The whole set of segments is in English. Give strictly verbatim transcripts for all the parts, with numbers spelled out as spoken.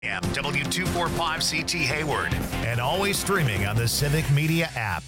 W two forty-five C T Hayward, and always streaming on the Civic Media app.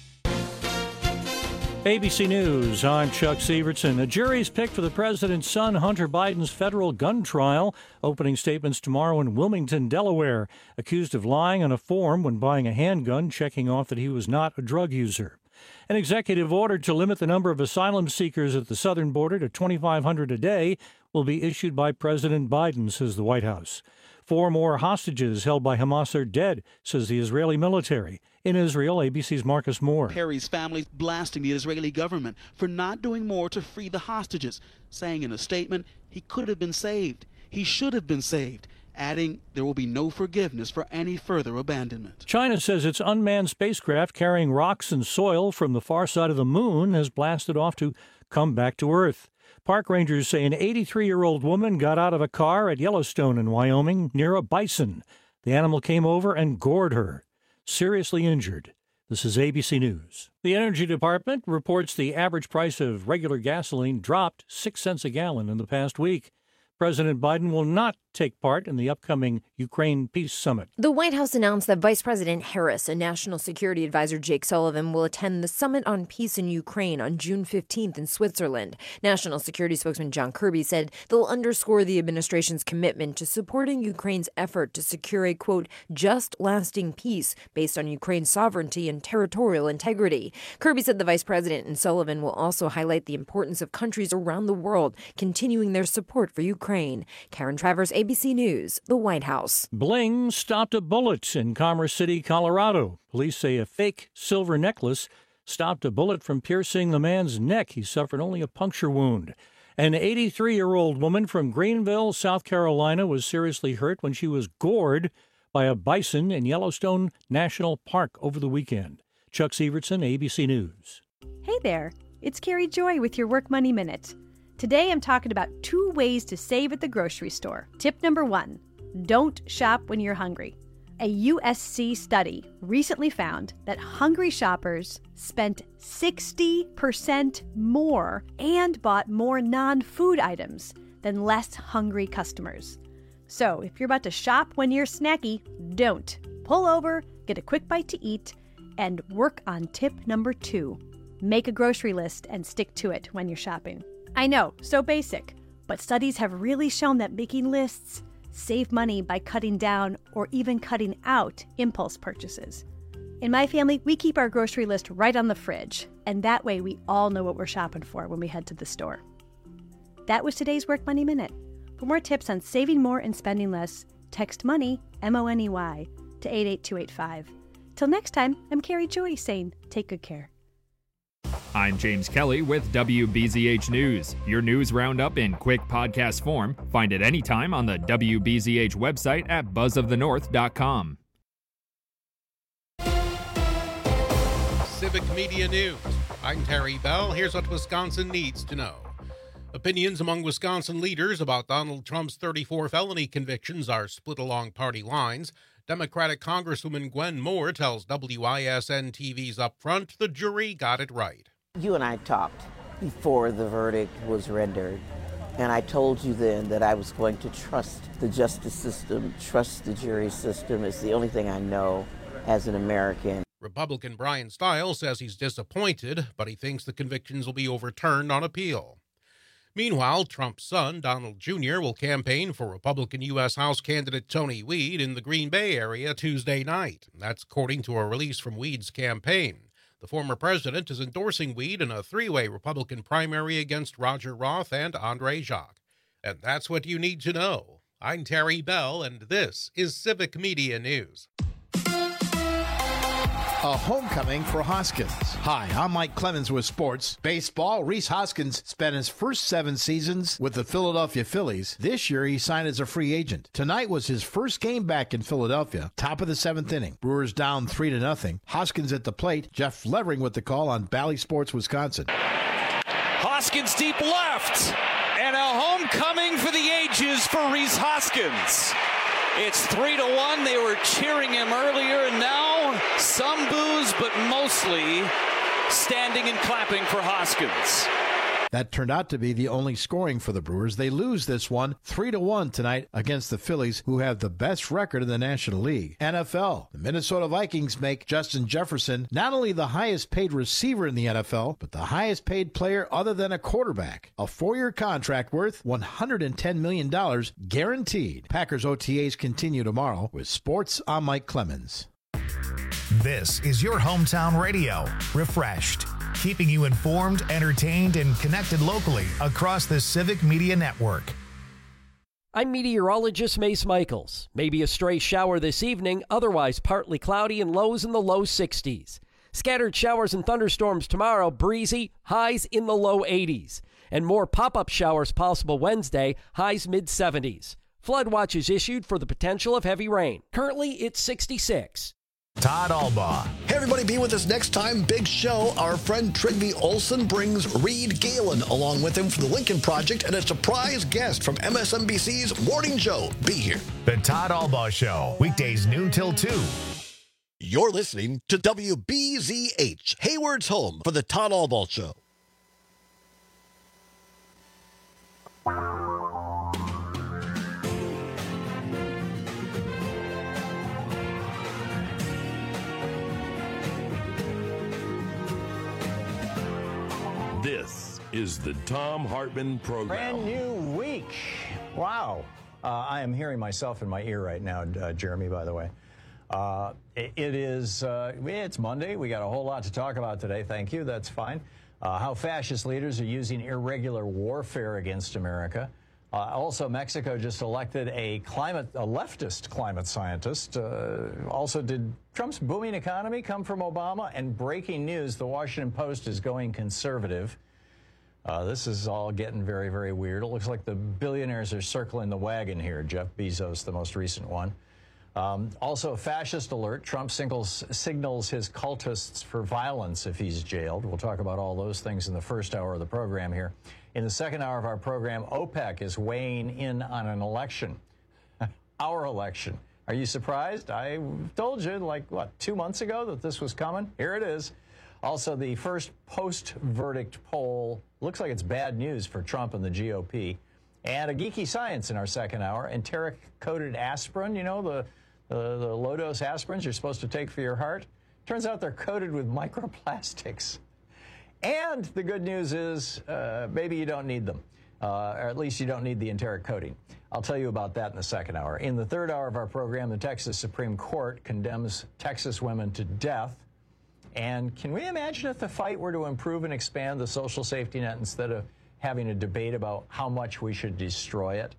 A B C News, I'm Chuck Sievertson. A jury's picked for the president's son, Hunter Biden's federal gun trial. Opening statements tomorrow in Wilmington, Delaware. Accused of lying on a form when buying a handgun, checking off that he was not a drug user. An executive order to limit the number of asylum seekers at the southern border to twenty-five hundred a day will be issued by President Biden, says the White House. Four more hostages held by Hamas are dead, says the Israeli military. In Israel, A B C's Marcus Moore. Perry's family blasting the Israeli government for not doing more to free the hostages, saying in a statement he could have been saved. He should have been saved, adding there will be no forgiveness for any further abandonment. China says its unmanned spacecraft carrying rocks and soil from the far side of the moon has blasted off to come back to Earth. Park rangers say an eighty-three-year-old woman got out of a car at Yellowstone in Wyoming near a bison. The animal came over and gored her, seriously injured. This is A B C News. The Energy Department reports the average price of regular gasoline dropped six cents a gallon in the past week. President Biden will not take part in the upcoming Ukraine Peace Summit. The White House announced that Vice President Harris and National Security Advisor Jake Sullivan will attend the Summit on Peace in Ukraine on June fifteenth in Switzerland. National Security spokesman John Kirby said they'll underscore the administration's commitment to supporting Ukraine's effort to secure a, quote, just lasting peace based on Ukraine's sovereignty and territorial integrity. Kirby said the vice president and Sullivan will also highlight the importance of countries around the world continuing their support for Ukraine. Karen Travers, A B C News, the White House. Bling stopped a bullet in Commerce City, Colorado. Police say a fake silver necklace stopped a bullet from piercing the man's neck. He suffered only a puncture wound. An eighty-three-year-old woman from Greenville, South Carolina, was seriously hurt when she was gored by a bison in Yellowstone National Park over the weekend. Chuck Sievertson, A B C News. Hey there, it's Carrie Joy with your Work Money Minute. Today I'm talking about two ways to save at the grocery store. Tip number one, don't shop when you're hungry. A U S C study recently found that hungry shoppers spent sixty percent more and bought more non-food items than less hungry customers. So if you're about to shop when you're snacky, don't. Pull over, get a quick bite to eat, and work on tip number two. Make a grocery list and stick to it when you're shopping. I know, so basic, but studies have really shown that making lists save money by cutting down or even cutting out impulse purchases. In my family, we keep our grocery list right on the fridge, and that way we all know what we're shopping for when we head to the store. That was today's Work Money Minute. For more tips on saving more and spending less, text MONEY, M O N E Y, to eight eight two eight five. Till next time, I'm Carrie Joy saying take good care. I'm James Kelly with W B Z H News, your news roundup in quick podcast form. Find it anytime on the W B Z H website at buzz of the north dot com. Civic Media News. I'm Terry Bell. Here's what Wisconsin needs to know. Opinions among Wisconsin leaders about Donald Trump's thirty-four felony convictions are split along party lines. Democratic Congresswoman Gwen Moore tells W I S N T V's Upfront the jury got it right. You and I talked before the verdict was rendered, and I told you then that I was going to trust the justice system, trust the jury system. It's the only thing I know as an American. Republican Brian Stiles says he's disappointed, but he thinks the convictions will be overturned on appeal. Meanwhile, Trump's son, Donald Junior, will campaign for Republican U S House candidate Tony Weed in the Green Bay area Tuesday night. That's according to a release from Weed's campaign. The former president is endorsing Weed in a three-way Republican primary against Roger Roth and Andre Jacques. And that's what you need to know. I'm Terry Bell, and this is Civic Media News. A homecoming for Hoskins. Hi, I'm Mike Clemens with sports. Baseball, Rhys Hoskins spent his first seven seasons with the Philadelphia Phillies. This year, he signed as a free agent. Tonight was his first game back in Philadelphia. Top of the seventh inning. Brewers down three to nothing. Hoskins at the plate. Jeff Levering with the call on Bally Sports, Wisconsin. Hoskins deep left. And a homecoming for the ages for Rhys Hoskins. It's three to one. They were cheering him earlier, and now some boos, but mostly standing and clapping for Hoskins. That turned out to be the only scoring for the Brewers. They lose this one three to one tonight against the Phillies, who have the best record in the National League. N F L. The Minnesota Vikings make Justin Jefferson not only the highest paid receiver in the N F L, but the highest paid player other than a quarterback. A four-year contract worth one hundred ten million dollars guaranteed. Packers O T As continue tomorrow. With sports, I'm Mike Clemens. This is your hometown radio, Refreshed, keeping you informed, entertained, and connected locally across the Civic Media Network. I'm meteorologist Mace Michaels. Maybe a stray shower this evening, otherwise partly cloudy and lows in the low sixties. Scattered showers and thunderstorms tomorrow, breezy, highs in the low eighties. And more pop-up showers possible Wednesday, highs mid-seventies. Flood watch is issued for the potential of heavy rain. Currently, it's sixty-six. Todd Albaugh. Hey, everybody, be with us next time. Big show. Our friend Trygve Olsen brings Reed Galen along with him for the Lincoln Project and a surprise guest from M S N B C's Morning Joe. Be here. The Todd Albaugh Show, weekdays noon till two. You're listening to W B Z H, Hayward's home for the Todd Albaugh Show. This is the Thom Hartmann Program. Brand new week. Wow. Uh, I am hearing myself in my ear right now, uh, Jeremy, by the way. Uh, it, it is, uh, it's Monday. We got a whole lot to talk about today. Thank you. That's fine. Uh, how fascist leaders are using irregular warfare against America. Uh, also, Mexico just elected a climate, a leftist climate scientist. Uh, also, did Trump's booming economy come from Obama? And breaking news, the Washington Post is going conservative. Uh, this is all getting very, very weird. It looks like the billionaires are circling the wagon here. Jeff Bezos, the most recent one. Um, also, fascist alert. Trump signals, signals his cultists for violence if he's jailed. We'll talk about all those things in the first hour of the program here. In the second hour of our program, OPEC is weighing in on an election. Our election. Are you surprised? I told you, like, what, two months ago that this was coming? Here it is. Also, the first post-verdict poll looks like it's bad news for Trump and the G O P. And a geeky science in our second hour. Enteric-coated aspirin, you know, the, the, the low-dose aspirins you're supposed to take for your heart. Turns out they're coated with microplastics. And the good news is uh, maybe you don't need them, uh, or at least you don't need the enteric coating. I'll tell you about that in the second hour. In the third hour of our program, the Texas Supreme Court condemns Texas women to death. And can we imagine if the fight were to improve and expand the social safety net instead of having a debate about how much we should destroy it?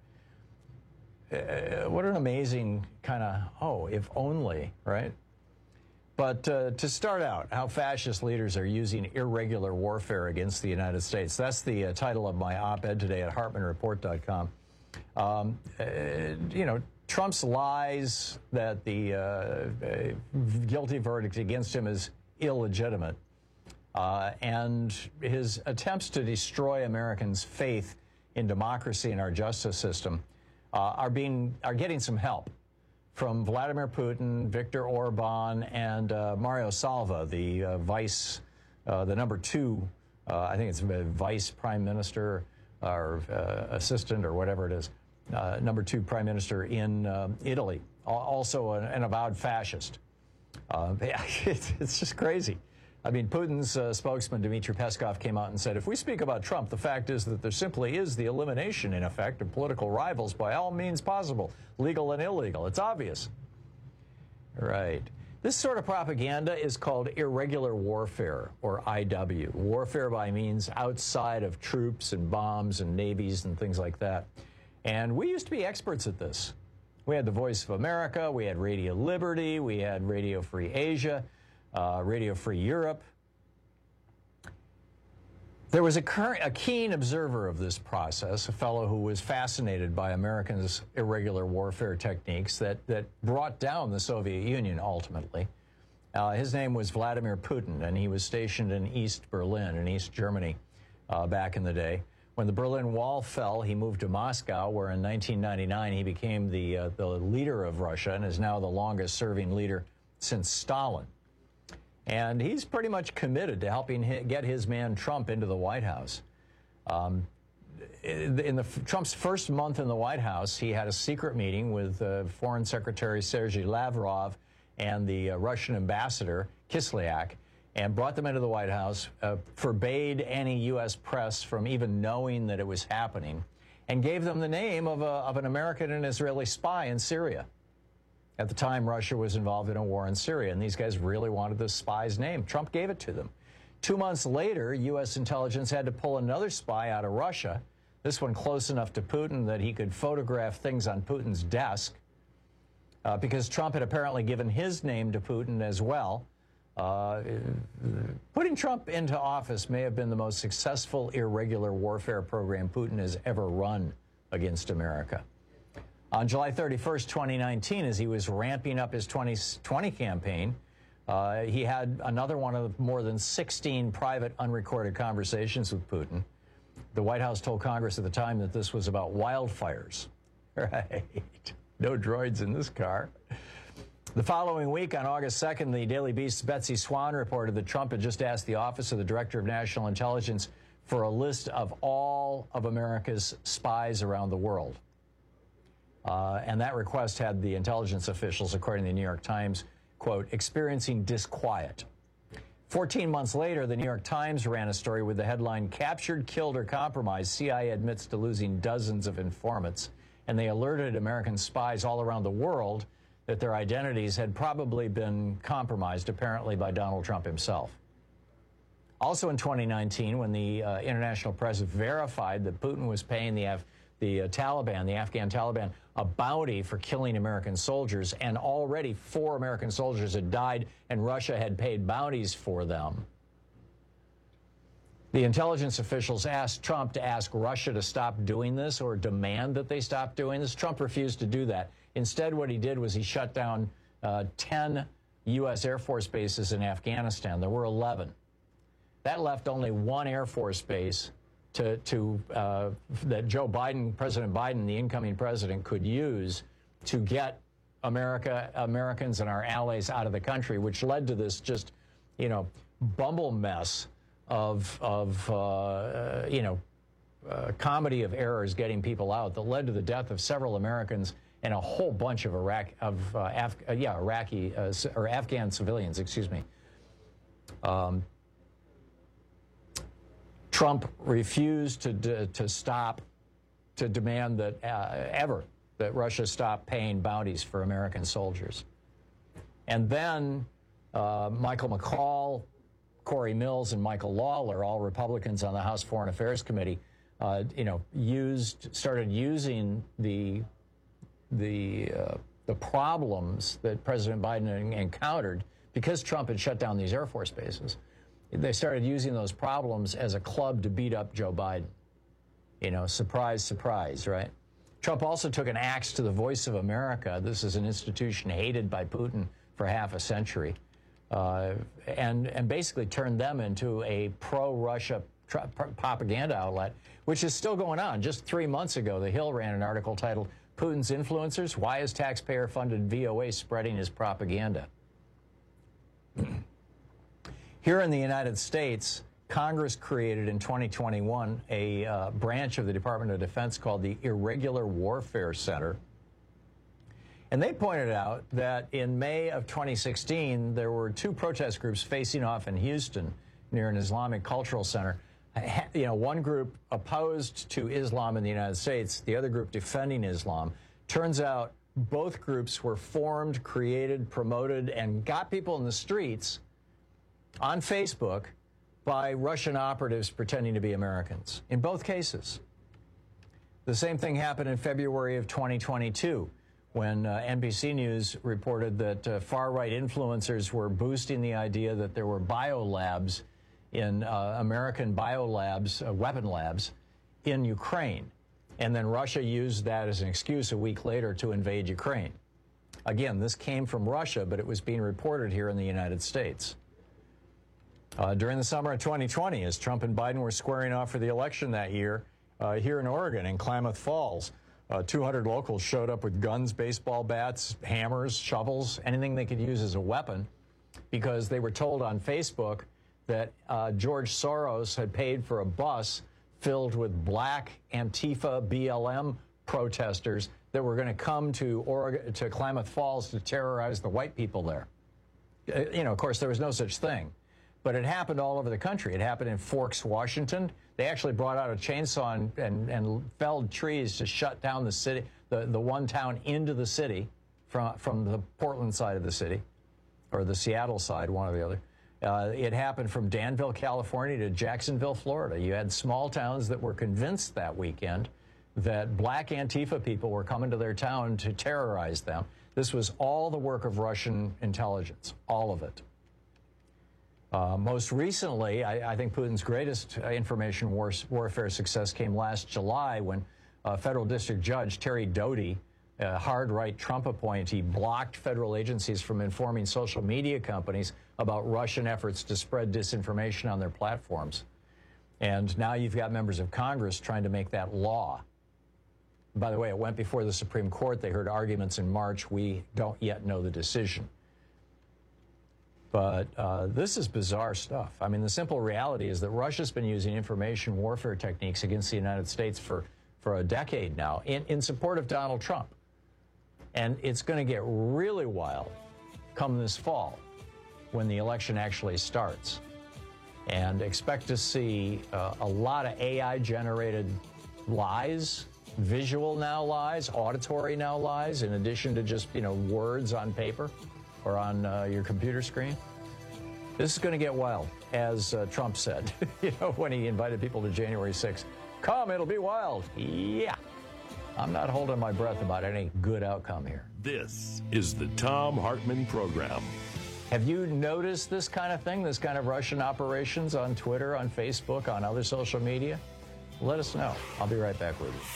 Uh, what an amazing kind of, oh, if only, right? But uh, to start out, how fascist leaders are using irregular warfare against the United States. That's the uh, title of my op-ed today at Hartmann Report dot com. Um, uh, you know, Trump's lies that the uh, uh, guilty verdict against him is illegitimate, uh, and his attempts to destroy Americans' faith in democracy and our justice system uh, are being are getting some help from Vladimir Putin, Viktor Orban, and uh, Mario Salva, the uh, vice, uh, the number two, uh, I think it's vice prime minister or uh, assistant or whatever it is, uh, number two prime minister in uh, Italy, also an, an avowed fascist. Uh, it's, it's just crazy. I mean, Putin's uh, spokesman, Dmitry Peskov, came out and said, if we speak about Trump, the fact is that there simply is the elimination, in effect, of political rivals by all means possible, legal and illegal. It's obvious. Right. This sort of propaganda is called irregular warfare, or I W. Warfare by means outside of troops and bombs and navies and things like that. And we used to be experts at this. We had the Voice of America, we had Radio Liberty, we had Radio Free Asia, uh, Radio Free Europe. There was a, current, a keen observer of this process, a fellow who was fascinated by Americans' irregular warfare techniques that, that brought down the Soviet Union ultimately. Uh, his name was Vladimir Putin, and he was stationed in East Berlin, in East Germany, uh, back in the day. When the Berlin Wall fell, he moved to Moscow, where in nineteen ninety-nine he became the, uh, the leader of Russia and is now the longest-serving leader since Stalin. And he's pretty much committed to helping hit, get his man Trump into the White House. Um, in the Trump's first month in the White House, he had a secret meeting with uh, Foreign Secretary Sergei Lavrov and the uh, Russian ambassador Kislyak, and brought them into the White House, uh, forbade any U S press from even knowing that it was happening, and gave them the name of, a, of an American and Israeli spy in Syria. At the time, Russia was involved in a war in Syria, and these guys really wanted this spy's name. Trump gave it to them. Two months later, U S intelligence had to pull another spy out of Russia, this one close enough to Putin that he could photograph things on Putin's desk, uh, because Trump had apparently given his name to Putin as well. Uh, putting Trump into office may have been the most successful irregular warfare program Putin has ever run against America. On July thirty-first, twenty nineteen, as he was ramping up his twenty twenty campaign, uh, he had another one of more than sixteen private unrecorded conversations with Putin. The White House told Congress at the time that this was about wildfires. Right. No droids in this car. The following week, on August second, the Daily Beast's Betsy Swan reported that Trump had just asked the Office of the Director of National Intelligence for a list of all of America's spies around the world. Uh, and that request had the intelligence officials, according to the New York Times, quote, experiencing disquiet. Fourteen months later, the New York Times ran a story with the headline, Captured, Killed, or Compromised, C I A admits to losing dozens of informants. And they alerted American spies all around the world that their identities had probably been compromised, apparently by Donald Trump himself. Also in twenty nineteen, when the uh, international press verified that Putin was paying the, Af the uh, Taliban, the Afghan Taliban, a bounty for killing American soldiers, and already four American soldiers had died, and Russia had paid bounties for them, the intelligence officials asked Trump to ask Russia to stop doing this or demand that they stop doing this. Trump refused to do that. Instead, what he did was he shut down uh, ten U S Air Force bases in Afghanistan. There were eleven. That left only one Air Force base to, to uh, that Joe Biden, President Biden, the incoming president, could use to get America, Americans and our allies out of the country, which led to this just, you know, bumble mess of, of uh, you know, uh, comedy of errors getting people out that led to the death of several Americans and a whole bunch of Iraq of uh, Af uh, yeah Iraqi uh, or Afghan civilians, excuse me. Um, Trump refused to d to stop to demand that uh, ever that Russia stop paying bounties for American soldiers, and then uh, Michael McCaul, Corey Mills, and Michael Lawler, all Republicans on the House Foreign Affairs Committee, uh, you know, used started using the the uh, the problems that President Biden encountered because Trump had shut down these Air Force bases. They started using those problems as a club to beat up Joe Biden. You know, surprise, surprise, right? Trump also took an axe to the Voice of America. This is an institution hated by Putin for half a century, uh, and and basically turned them into a pro-Russia propaganda outlet, which is still going on. Just three months ago, The Hill ran an article titled Putin's Influencers, Why is Taxpayer-Funded V O A Spreading His Propaganda? Here in the United States, Congress created in twenty twenty-one a uh, branch of the Department of Defense called the Irregular Warfare Center. And they pointed out that in May of twenty sixteen, there were two protest groups facing off in Houston near an Islamic cultural center. You know, one group opposed to Islam in the United States, the other group defending Islam. Turns out both groups were formed, created, promoted, and got people in the streets on Facebook by Russian operatives pretending to be Americans, in both cases. The same thing happened in February of twenty twenty-two, when uh, N B C News reported that uh, far-right influencers were boosting the idea that there were biolabs in uh, American biolabs, uh, weapon labs, in Ukraine. And then Russia used that as an excuse a week later to invade Ukraine. Again, this came from Russia, but it was being reported here in the United States. Uh, during the summer of twenty twenty, as Trump and Biden were squaring off for the election that year, uh, here in Oregon, in Klamath Falls, uh, two hundred locals showed up with guns, baseball bats, hammers, shovels, anything they could use as a weapon, because they were told on Facebook that uh, George Soros had paid for a bus filled with black Antifa B L M protesters that were going to come to Oregon, to Klamath Falls to terrorize the white people there. Uh, you know, of course, there was no such thing. But it happened all over the country. It happened in Forks, Washington. They actually brought out a chainsaw and, and, and felled trees to shut down the city, the, the one town into the city from, from the Portland side of the city, or the Seattle side, one or the other. Uh, it happened from Danville, California to Jacksonville, Florida. You had small towns that were convinced that weekend that black Antifa people were coming to their town to terrorize them. This was all the work of Russian intelligence, all of it. Uh, most recently, I, I think Putin's greatest uh, information war, warfare success came last July when uh, federal district judge Terry Doty, a hard-right Trump appointee, blocked federal agencies from informing social media companies about Russian efforts to spread disinformation on their platforms. And now you've got members of Congress trying to make that law. By the way, it went before the Supreme Court. They heard arguments in March. We don't yet know the decision. But uh, this is bizarre stuff. I mean, the simple reality is that Russia's been using information warfare techniques against the United States for, for a decade now in, in support of Donald Trump. And it's going to get really wild come this fall when the election actually starts. And expect to see uh, a lot of A I-generated lies, visual now lies, auditory now lies, in addition to just, you know, words on paper or on uh, your computer screen. This is going to get wild, as uh, Trump said, you know, when he invited people to January sixth. Come, it'll be wild. Yeah. I'm not holding my breath about any good outcome here. This is the Thom Hartmann Program. Have you noticed this kind of thing, this kind of Russian operations on Twitter, on Facebook, on other social media? Let us know. I'll be right back with you.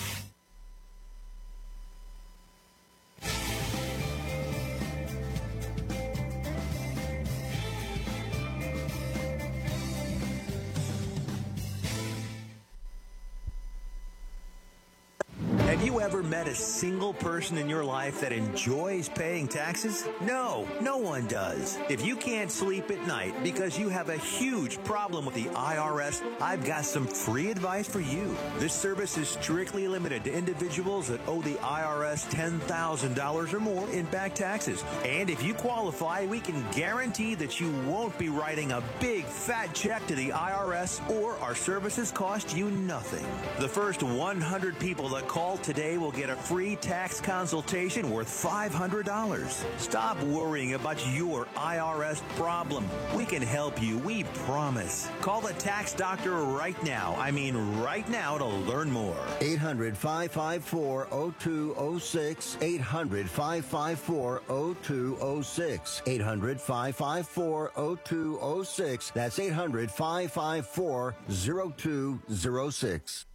Have you ever met a single person in your life that enjoys paying taxes? No, no one does. If you can't sleep at night because you have a huge problem with the I R S, I've got some free advice for you. This service is strictly limited to individuals that owe the I R S ten thousand dollars or more in back taxes. And if you qualify, we can guarantee that you won't be writing a big fat check to the I R S, or our services cost you nothing. The first one hundred people that call today will get a free tax consultation worth five hundred dollars. Stop worrying about your I R S problem. We can help you, we promise. Call the tax doctor right now. I mean right now to learn more. eight hundred, five five four, zero two zero six. eight hundred, five five four, zero two zero six. eight hundred, five five four, zero two zero six. That's eight hundred, five five four, zero two zero six.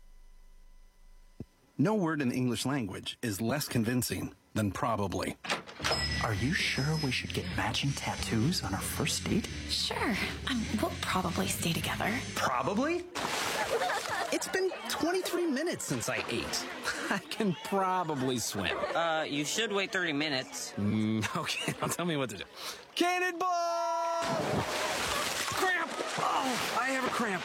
No word in the English language is less convincing than probably. Are you sure we should get matching tattoos on our first date? Sure. Um, we'll probably stay together. Probably? It's been twenty-three minutes since I ate. I can probably swim. Uh, you should wait thirty minutes. Mm, okay, now tell me what to do. Cannonball! Cramp! Oh, I have a cramp.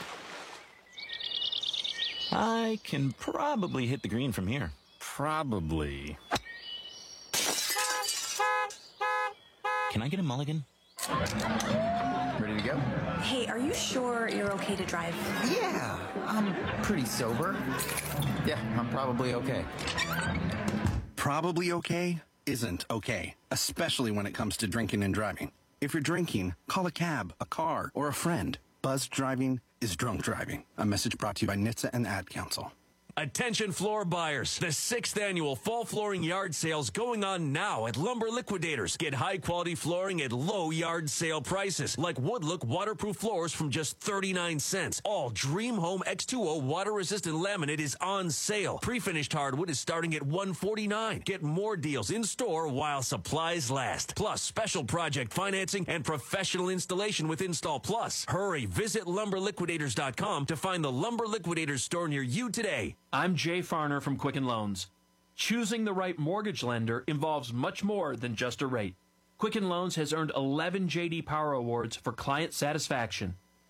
I can probably hit the green from here. Probably. Can I get a mulligan? Ready to go? Hey, are you sure you're okay to drive? Yeah, I'm pretty sober. Yeah, I'm probably okay. Probably okay isn't okay, especially when it comes to drinking and driving. If you're drinking, call a cab, a car, or a friend. Buzzed driving is drunk driving. A message brought to you by N H T S A and the Ad Council. Attention floor buyers. The sixth annual fall flooring yard sales going on now at Lumber Liquidators. Get high quality flooring at low yard sale prices, like Woodlook waterproof floors from just thirty-nine cents. All Dream Home X two O water resistant laminate is on sale. Pre-finished hardwood is starting at one forty-nine. Get more deals in store while supplies last. Plus special project financing and professional installation with Install Plus. Hurry, visit lumber liquidators dot com to find the Lumber Liquidators store near you today. I'm Jay Farner from Quicken Loans. Choosing the right mortgage lender involves much more than just a rate. Quicken Loans has earned eleven J D Power Awards for client satisfaction.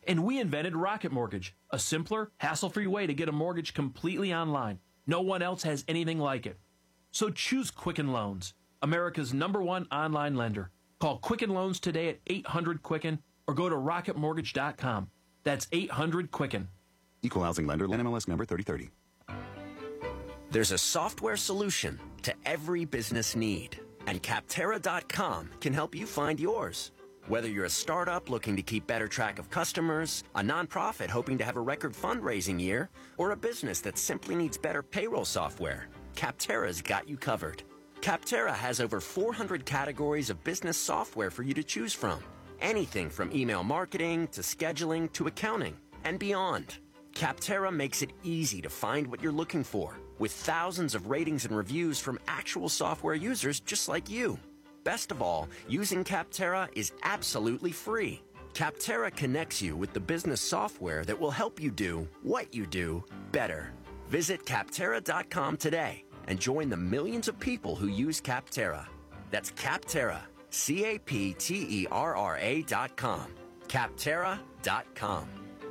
And we invented Rocket Mortgage, a simpler, hassle-free way to get a mortgage completely online. No one else has anything like it. So choose Quicken Loans, America's number one online lender. Call Quicken Loans today at eight hundred Quicken or go to rocket mortgage dot com. That's eight hundred Quicken. Equal housing lender, N M L S number thirty thirty. There's a software solution to every business need, and Capterra dot com can help you find yours. Whether you're a startup looking to keep better track of customers, a nonprofit hoping to have a record fundraising year, or a business that simply needs better payroll software, Capterra's got you covered. Capterra has over four hundred categories of business software for you to choose from. Anything from email marketing to scheduling to accounting and beyond. Capterra makes it easy to find what you're looking for, with thousands of ratings and reviews from actual software users just like you. Best of all, using Capterra is absolutely free. Capterra connects you with the business software that will help you do what you do better. Visit Capterra dot com today and join the millions of people who use Capterra. That's Capterra, C A P T E R R A dot com. Capterra dot com.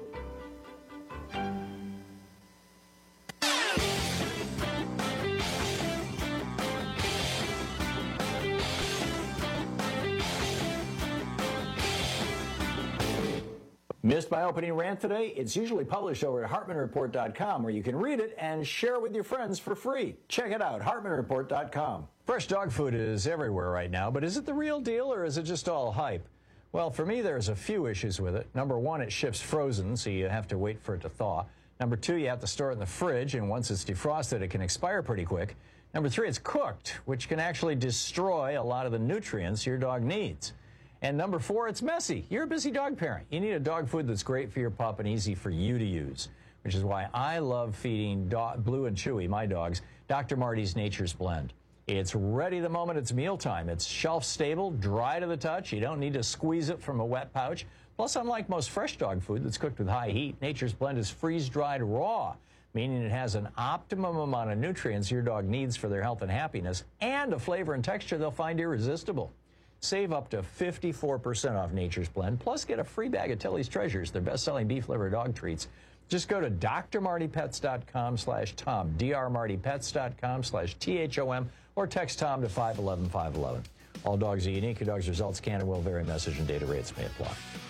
Missed my opening rant today? It's usually published over at Hartman Report dot com, where you can read it and share it with your friends for free. Check it out, Hartman Report dot com. Fresh dog food is everywhere right now, but is it the real deal or is it just all hype? Well, for me, there's a few issues with it. Number one, it ships frozen, so you have to wait for it to thaw. Number two, you have to store it in the fridge, and once it's defrosted, it can expire pretty quick. Number three, it's cooked, which can actually destroy a lot of the nutrients your dog needs. And number four, it's messy. You're a busy dog parent. You need a dog food that's great for your pup and easy for you to use, which is why I love feeding dog, Blue and Chewy, my dogs, Doctor Marty's Nature's Blend. It's ready the moment it's mealtime. It's shelf-stable, dry to the touch. You don't need to squeeze it from a wet pouch. Plus, unlike most fresh dog food that's cooked with high heat, Nature's Blend is freeze-dried raw, meaning it has an optimum amount of nutrients your dog needs for their health and happiness, and a flavor and texture they'll find irresistible. Save up to fifty-four percent off Nature's Blend, plus get a free bag of Tilly's Treasures, their best-selling beef liver dog treats. Just go to D R Marty Pets dot com slash Tom, D R Marty Pets dot com slash T H O M, or text Tom to five one one five one one. All dogs are unique. Your dog's results can and will vary. Message and data rates may apply.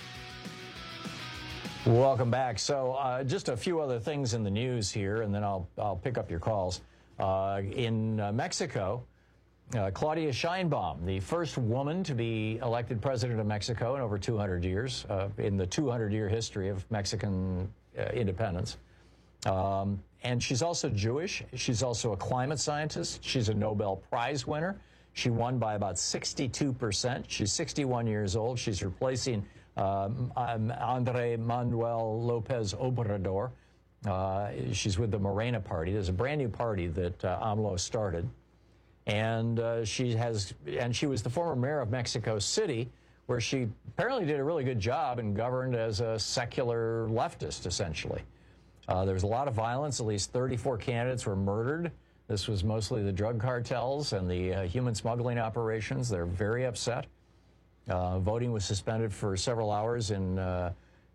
Welcome back. So uh, just a few other things in the news here, and then I'll, I'll pick up your calls. Uh, in uh, Mexico, Uh, Claudia Sheinbaum, the first woman to be elected president of Mexico in over two hundred years, uh, in the two hundred year history of Mexican uh, independence. Um, and she's also Jewish. She's also a climate scientist. She's a Nobel Prize winner. She won by about sixty-two percent. She's sixty-one years old. She's replacing um, um, André Manuel Lopez Obrador. Uh, she's with the Morena Party. There's a brand new party that uh, AMLO started. And uh, she has, and she was the former mayor of Mexico City, where she apparently did a really good job and governed as a secular leftist, essentially. Uh, there was a lot of violence. At least thirty-four candidates were murdered. This was mostly the drug cartels and the uh, human smuggling operations. They're very upset. Uh, voting was suspended for several hours in uh,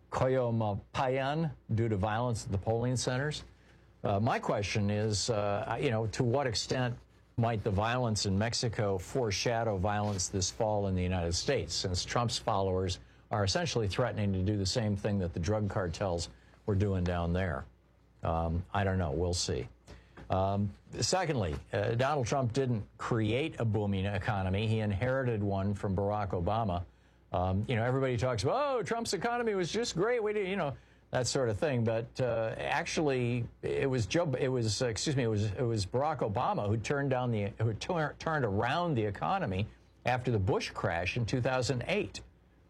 Coyomapayan due to violence at the polling centers. Uh, my question is, uh, you know, to what extent might the violence in Mexico foreshadow violence this fall in the United States, since Trump's followers are essentially threatening to do the same thing that the drug cartels were doing down there? Um, I don't know. We'll see. Um, secondly, uh, Donald Trump didn't create a booming economy. He inherited one from Barack Obama. Um, you know, everybody talks about, oh, Trump's economy was just great. We did, you know, that sort of thing. But uh, actually, it was Joe. It was uh, excuse me. It was it was Barack Obama who turned down the who tur- turned around the economy after the Bush crash in two thousand eight,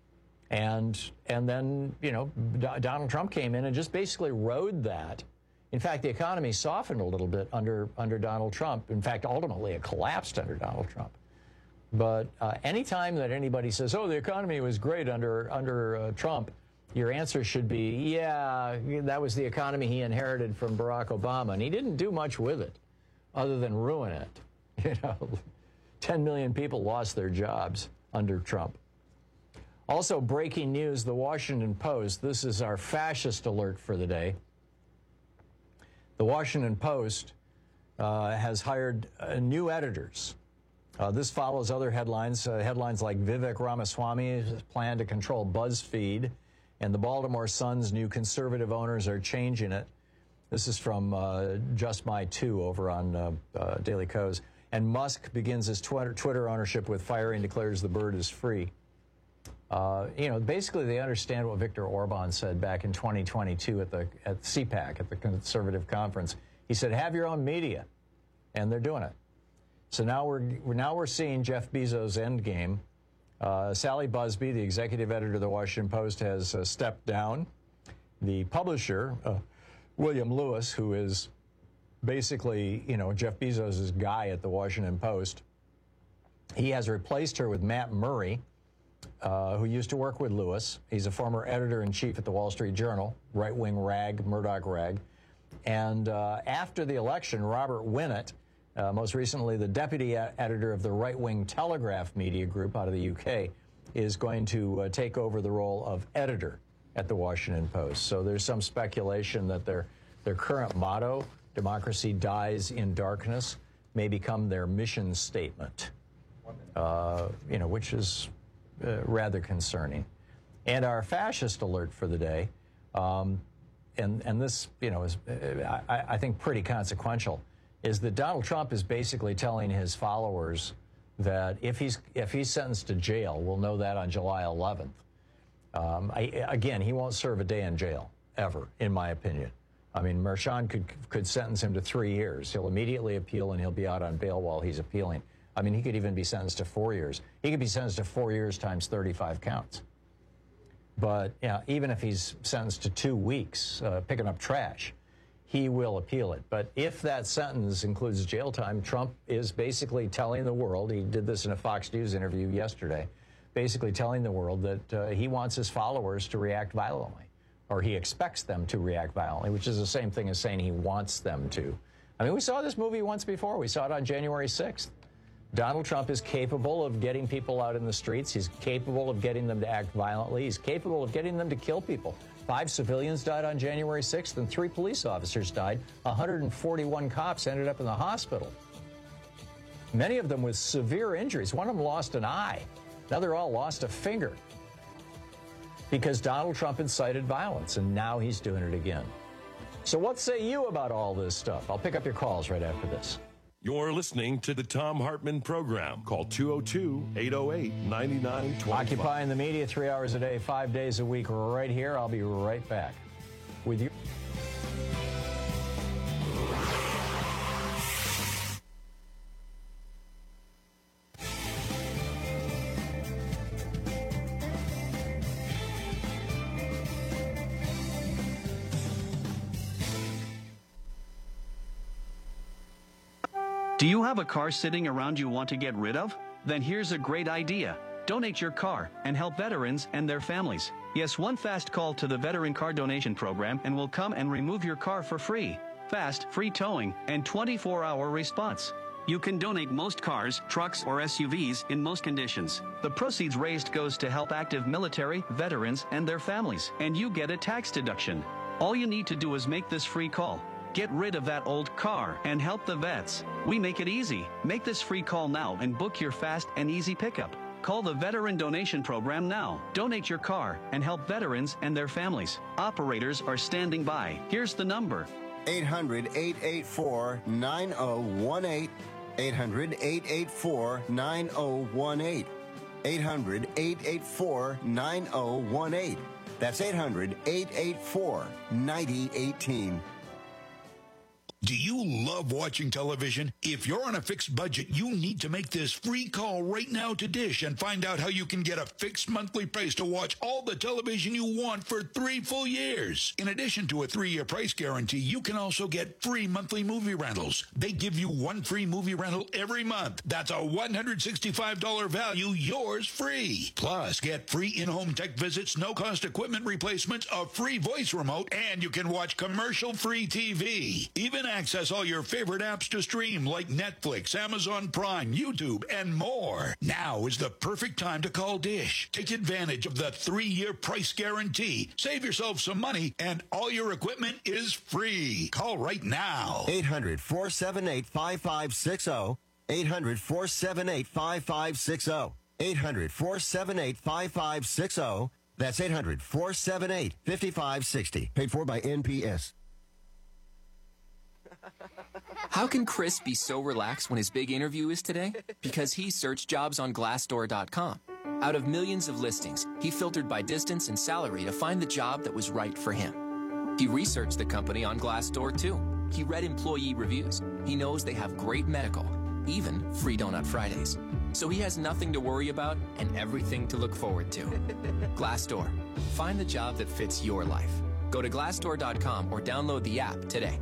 and and then you know D- Donald Trump came in and just basically rode that. In fact, the economy softened a little bit under under Donald Trump. In fact, ultimately, it collapsed under Donald Trump. But uh, anytime that anybody says, "Oh, the economy was great under under uh, Trump," your answer should be, yeah, that was the economy he inherited from Barack Obama, and he didn't do much with it other than ruin it. You know, ten million people lost their jobs under Trump. Also, breaking news, the Washington Post. This is our fascist alert for the day. The Washington Post uh, has hired uh, new editors. Uh, this follows other headlines, uh, headlines like Vivek Ramaswamy's plan to control BuzzFeed, and the Baltimore Sun's new conservative owners are changing it. This is from uh, Just My Two over on uh, uh, Daily Kos. And Musk begins his Twitter, Twitter ownership with firing, declares the bird is free. Uh, you know, basically they understand what Viktor Orban said back in twenty twenty-two at the at C PAC, at the conservative conference. He said, have your own media, and they're doing it. So now we're, we're now we're seeing Jeff Bezos' endgame. Uh, Sally Busby, the executive editor of the Washington Post, has uh, stepped down. The publisher, uh, William Lewis, who is basically, you know, Jeff Bezos' guy at the Washington Post, he has replaced her with Matt Murray, uh, who used to work with Lewis. He's a former editor-in-chief at the Wall Street Journal, right-wing rag, Murdoch rag. And uh, after the election, Robert Winnett, uh, most recently the deputy editor of the right-wing Telegraph Media Group out of the U K, is going to uh, take over the role of editor at the Washington Post. So there's some speculation that their, their current motto, democracy dies in darkness, may become their mission statement, uh, you know, which is uh, rather concerning. And our fascist alert for the day, um, and, and this, you know, is, uh, I, I think, pretty consequential, is that Donald Trump is basically telling his followers that if he's, if he's sentenced to jail, we'll know that on July eleventh. Um, I, again, he won't serve a day in jail, ever, in my opinion. I mean, Merchan could could sentence him to three years. He'll immediately appeal, and he'll be out on bail while he's appealing. I mean, he could even be sentenced to four years. He could be sentenced to four years times thirty-five counts. But you know, even if he's sentenced to two weeks uh, picking up trash, he will appeal it. But if that sentence includes jail time, Trump is basically telling the world, he did this in a Fox News interview yesterday, basically telling the world that uh, he wants his followers to react violently, or he expects them to react violently, which is the same thing as saying he wants them to. I mean, we saw this movie once before. We saw it on January sixth. Donald Trump is capable of getting people out in the streets. He's capable of getting them to act violently. He's capable of getting them to kill people. Five civilians died on January sixth, and three police officers died. one hundred forty-one cops ended up in the hospital, many of them with severe injuries. One of them lost an eye. Another all lost a finger, because Donald Trump incited violence, and now he's doing it again. So what say you about all this stuff? I'll pick up your calls right after this. You're listening to the Thom Hartmann Program. Call two oh two, eight oh eight, nine nine two five. Occupying the media three hours a day, five days a week, right here. I'll be right back with you. Do you have a car sitting around you want to get rid of? Then here's a great idea. Donate your car and help veterans and their families. Yes, one fast call to the Veteran Car Donation Program and we'll come and remove your car for free. Fast, free towing, and twenty-four hour response. You can donate most cars, trucks, or S U Vs in most conditions. The proceeds raised goes to help active military, veterans, and their families, and you get a tax deduction. All you need to do is make this free call. Get rid of that old car and help the vets. We make it easy. Make this free call now and book your fast and easy pickup. Call the Veteran Donation Program now. Donate your car and help veterans and their families. Operators are standing by. Here's the number. eight hundred, eight eight four, nine oh one eight. eight hundred, eight eight four, nine oh one eight. eight hundred, eight eight four, nine oh one eight. That's eight hundred, eight eight four, nine oh one eight. Do you love watching television? If you're on a fixed budget, you need to make this free call right now to Dish and find out how you can get a fixed monthly price to watch all the television you want for three full years. In addition to a three-year price guarantee, you can also get free monthly movie rentals. They give you one free movie rental every month. That's a one hundred sixty-five dollars value, yours free. Plus, get free in-home tech visits, no-cost equipment replacements, a free voice remote, and you can watch commercial-free T V. Even access all your favorite apps to stream like Netflix, Amazon Prime, YouTube, and more. Now is the perfect time to call Dish. Take advantage of the three-year price guarantee. Save yourself some money, and all your equipment is free. Call right now. eight hundred, four seven eight, five five six zero. eight hundred, four seven eight, five five six zero. eight hundred, four seven eight, five five six zero. That's eight hundred, four seven eight, five five six zero. Paid for by N P S. How can Chris be so relaxed when his big interview is today? Because he searched jobs on Glassdoor dot com. Out of millions of listings, he filtered by distance and salary to find the job that was right for him. He researched the company on Glassdoor too. He read employee reviews. He knows they have great medical, even free Donut Fridays. So he has nothing to worry about and everything to look forward to. Glassdoor. Find the job that fits your life. Go to Glassdoor dot com or download the app today.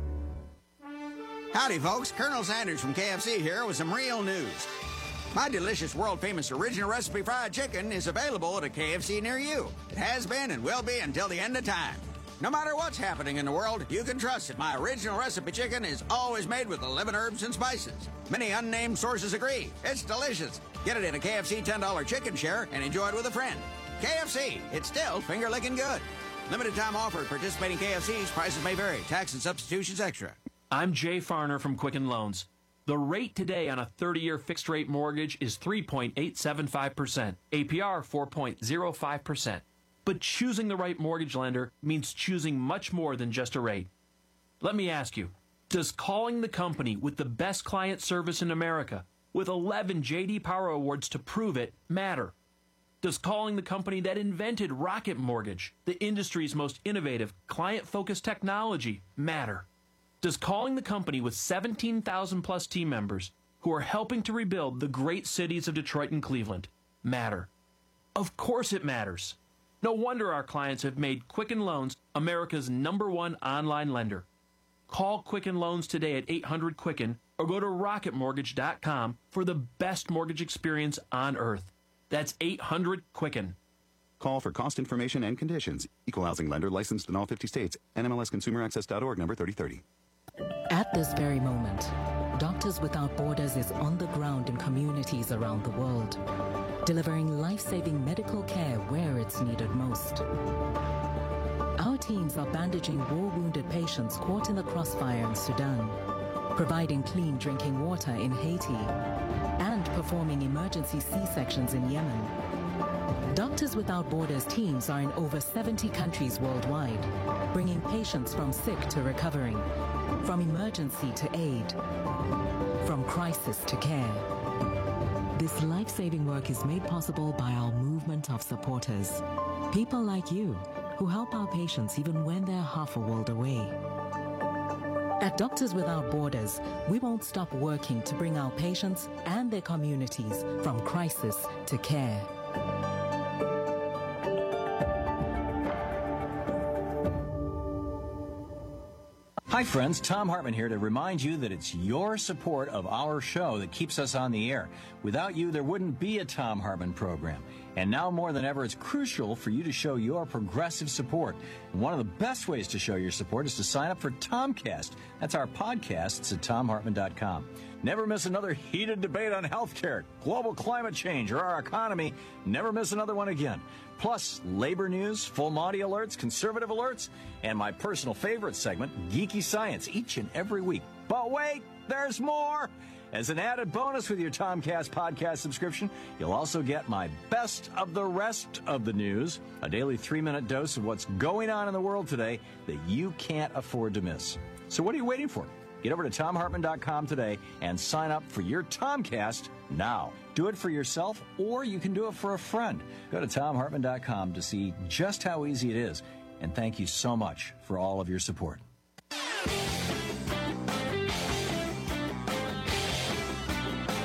Howdy, folks. Colonel Sanders from K F C here with some real news. My delicious, world-famous original recipe fried chicken is available at a K F C near you. It has been and will be until the end of time. No matter what's happening in the world, you can trust that my original recipe chicken is always made with eleven herbs and spices. Many unnamed sources agree. It's delicious. Get it in a K F C ten dollar chicken share and enjoy it with a friend. K F C, it's still finger-licking good. Limited time offer at participating K F Cs. Prices may vary. Tax and substitutions extra. I'm Jay Farner from Quicken Loans. The rate today on a thirty-year fixed-rate mortgage is three point eight seven five percent, A P R four point zero five percent. But choosing the right mortgage lender means choosing much more than just a rate. Let me ask you, does calling the company with the best client service in America, with eleven J D Power Awards to prove it, matter? Does calling the company that invented Rocket Mortgage, the industry's most innovative, client-focused technology, matter? Does calling the company with seventeen thousand plus team members who are helping to rebuild the great cities of Detroit and Cleveland matter? Of course it matters. No wonder our clients have made Quicken Loans America's number one online lender. Call Quicken Loans today at eight hundred Quicken or go to rocket mortgage dot com for the best mortgage experience on earth. That's eight hundred Quicken. Call for cost information and conditions. Equal housing lender licensed in all fifty states. N M L S consumer access dot org number thirty thirty. At this very moment, Doctors Without Borders is on the ground in communities around the world, delivering life-saving medical care where it's needed most. Our teams are bandaging war-wounded patients caught in the crossfire in Sudan, providing clean drinking water in Haiti, and performing emergency C-sections in Yemen. Doctors Without Borders teams are in over seventy countries worldwide, bringing patients from sick to recovering, from emergency to aid, from crisis to care. This life-saving work is made possible by our movement of supporters, people like you who help our patients even when they're half a world away. At Doctors Without Borders, we won't stop working to bring our patients and their communities from crisis to care. Hi friends, Tom Hartman here to remind you that it's your support of our show that keeps us on the air. Without you, there wouldn't be a Tom Hartman program. And now more than ever, it's crucial for you to show your progressive support. And one of the best ways to show your support is to sign up for Tomcast. That's our podcast. It's at tom hartman dot com. Never miss another heated debate on healthcare, global climate change, or our economy. Never miss another one again. Plus, labor news, full Monty alerts, conservative alerts, and my personal favorite segment, Geeky Science, each and every week. But wait, there's more! As an added bonus with your Tomcast podcast subscription, you'll also get my best of the rest of the news, a daily three-minute dose of what's going on in the world today that you can't afford to miss. So what are you waiting for? Get over to tom hartman dot com today and sign up for your Tomcast now. Do it for yourself, or you can do it for a friend. Go to tom hartman dot com to see just how easy it is. And thank you so much for all of your support.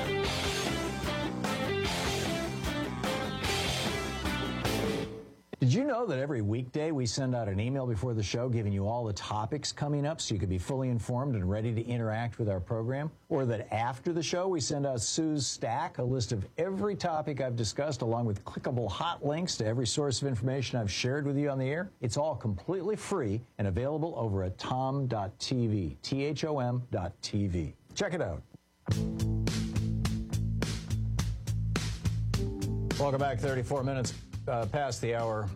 Did you know that every weekday we send out an email before the show giving you all the topics coming up so you can be fully informed and ready to interact with our program? Or that after the show we send out Sue's Stack, a list of every topic I've discussed along with clickable hot links to every source of information I've shared with you on the air? It's all completely free and available over at tom dot t v, T H O M dot T V. Check it out. Welcome back, thirty-four minutes uh, past the hour.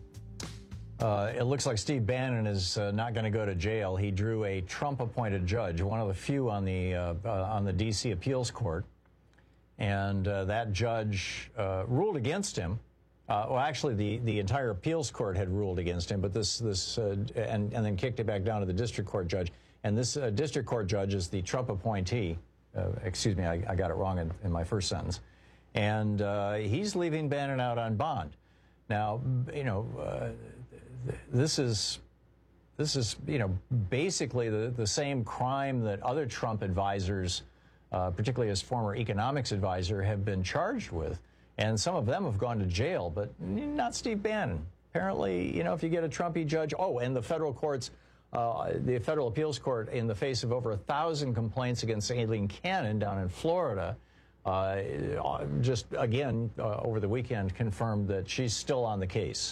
Uh, it looks like Steve Bannon is uh, not going to go to jail. He drew a Trump-appointed judge, one of the few on the uh, uh, on the D C appeals court, and uh, that judge uh, ruled against him. Uh, well, actually, the, the entire appeals court had ruled against him, but this this uh, and and then kicked it back down to the district court judge. And this uh, district court judge is the Trump appointee. Uh, excuse me, I, I got it wrong in, in my first sentence. And uh, he's leaving Bannon out on bond. Now, you know. Uh, This is, this is, you know, basically the, the same crime that other Trump advisors, uh, particularly his former economics advisor, have been charged with. And some of them have gone to jail, but not Steve Bannon. Apparently, you know, if you get a Trumpy judge, oh, and the federal courts, uh, the federal appeals court, in the face of over a thousand complaints against Aileen Cannon down in Florida, uh, just again, uh, over the weekend, confirmed that she's still on the case.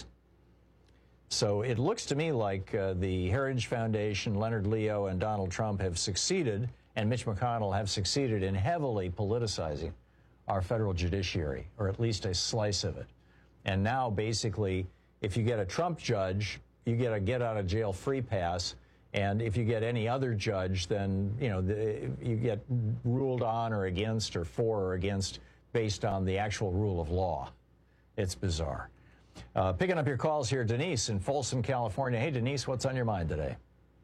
So it looks to me like uh, the Heritage Foundation, Leonard Leo, and Donald Trump have succeeded, and Mitch McConnell have succeeded in heavily politicizing our federal judiciary, or at least a slice of it. And now, basically, if you get a Trump judge, you get a get-out-of-jail free pass, and if you get any other judge, then, you know, the, you get ruled on or against or for or against based on the actual rule of law. It's bizarre. Uh, picking up your calls here, Denise in Folsom, California. Hey, Denise, what's on your mind today?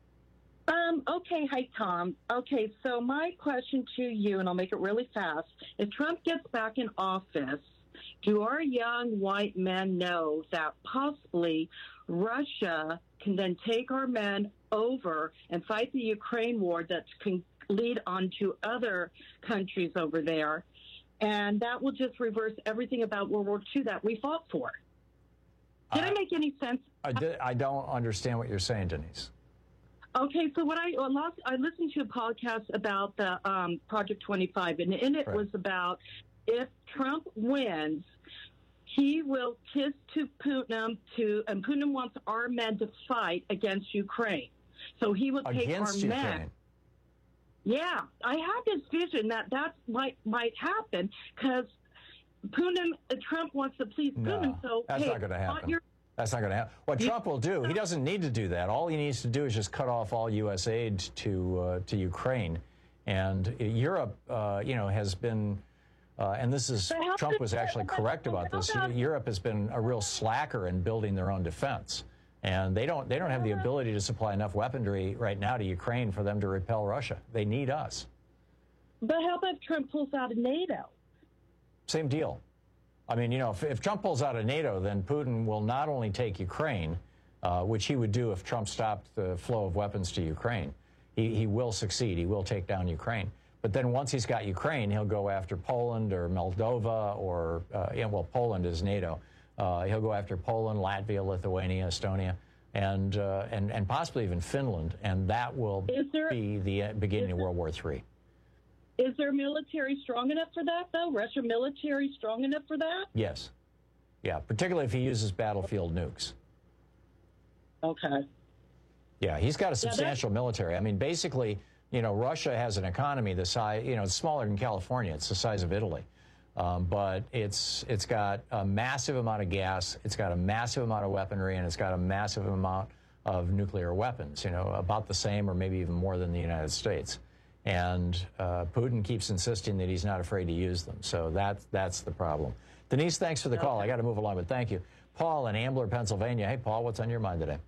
Um, okay, hi, Tom. Okay, so my question to you, and I'll make it really fast. If Trump gets back in office, do our young white men know that possibly Russia can then take our men over and fight the Ukraine war that can lead on to other countries over there? And that will just reverse everything about World War Two that we fought for. Did I, I make any sense? I, did, I don't understand what you're saying, Denise. Okay, so what I lost, I listened to a podcast about the um, Project twenty-five, and in it right. was about if Trump wins, he will kiss to Putin to, and Putin wants our men to fight against Ukraine. So he will take against our Ukraine. men. Yeah, I have this vision that that might might happen because Putin, uh, Trump wants to please no, Putin. So that's hey, not going to happen. Your, that's not going to happen. What you, Trump will do, he doesn't need to do that. All he needs to do is just cut off all U S aid to uh, to Ukraine, and Europe, uh, you know, has been. Uh, and this is Trump was actually correct about this. Europe has been a real slacker in building their own defense, and they don't they don't have the ability to supply enough weaponry right now to Ukraine for them to repel Russia. They need us. But how about Trump pulls out of NATO? Same deal. I mean, you know, if, if Trump pulls out of NATO, then Putin will not only take Ukraine, uh, which he would do if Trump stopped the flow of weapons to Ukraine. He, he will succeed. He will take down Ukraine. But then once he's got Ukraine, he'll go after Poland or Moldova or, uh, yeah, well, Poland is NATO. Uh, he'll go after Poland, Latvia, Lithuania, Estonia, and, uh, and, and possibly even Finland. And that will there, be the beginning of World War Three. Is their military strong enough for that, though? Russian military strong enough for that? Yes. Yeah, particularly if he uses battlefield nukes. Okay. Yeah, he's got a substantial yeah, military. I mean, basically, you know, Russia has an economy the size, you know, it's smaller than California. It's the size of Italy. Um, but it's it's got a massive amount of gas, it's got a massive amount of weaponry, and it's got a massive amount of nuclear weapons, you know, about the same or maybe even more than the United States. And uh, Putin keeps insisting that he's not afraid to use them. So that's, that's the problem. Denise, thanks for the call. I got to move along, but thank you. Paul in Ambler, Pennsylvania. Hey, Paul, what's on your mind today?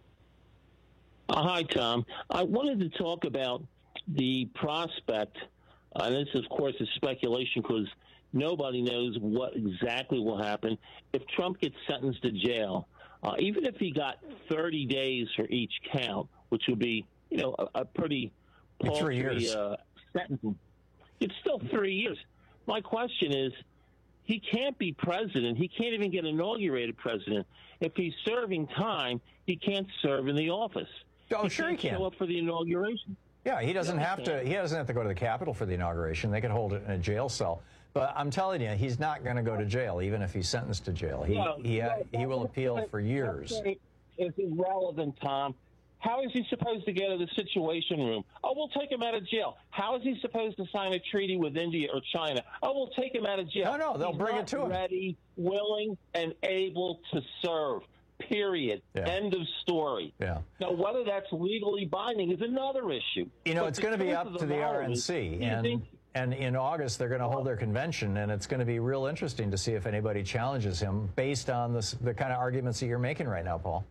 Uh, hi, Tom. I wanted to talk about the prospect, uh, and this, of course, is speculation because nobody knows what exactly will happen. If Trump gets sentenced to jail, uh, even if he got thirty days for each count, which would be, you know, a, a pretty... Three years. Uh, sentencing. It's still three years. My question is, he can't be president. He can't even get inaugurated president. If he's serving time, he can't serve in the office. Oh, he sure can't he can. show up for the inauguration. Yeah, he doesn't Yeah, have he to. can. He doesn't have to go to the Capitol for the inauguration. They could hold it in a jail cell. But I'm telling you, he's not going to go to jail, even if he's sentenced to jail. He No, he uh, no, he will appeal for years. It's irrelevant, Tom. How is he supposed to get out of the Situation Room? Oh, we'll take him out of jail. How is he supposed to sign a treaty with India or China? Oh, we'll take him out of jail. No, no, they'll He's bring not it to him. Ready, willing, and able to serve. Period. Yeah. End of story. Yeah. Now, whether that's legally binding is another issue. You know, But it's the going to be truth up of to the matter R N C, is, he and thinks- and in August they're going to hold their convention, and it's going to be real interesting to see if anybody challenges him based on this, the kind of arguments that you're making right now, Paul.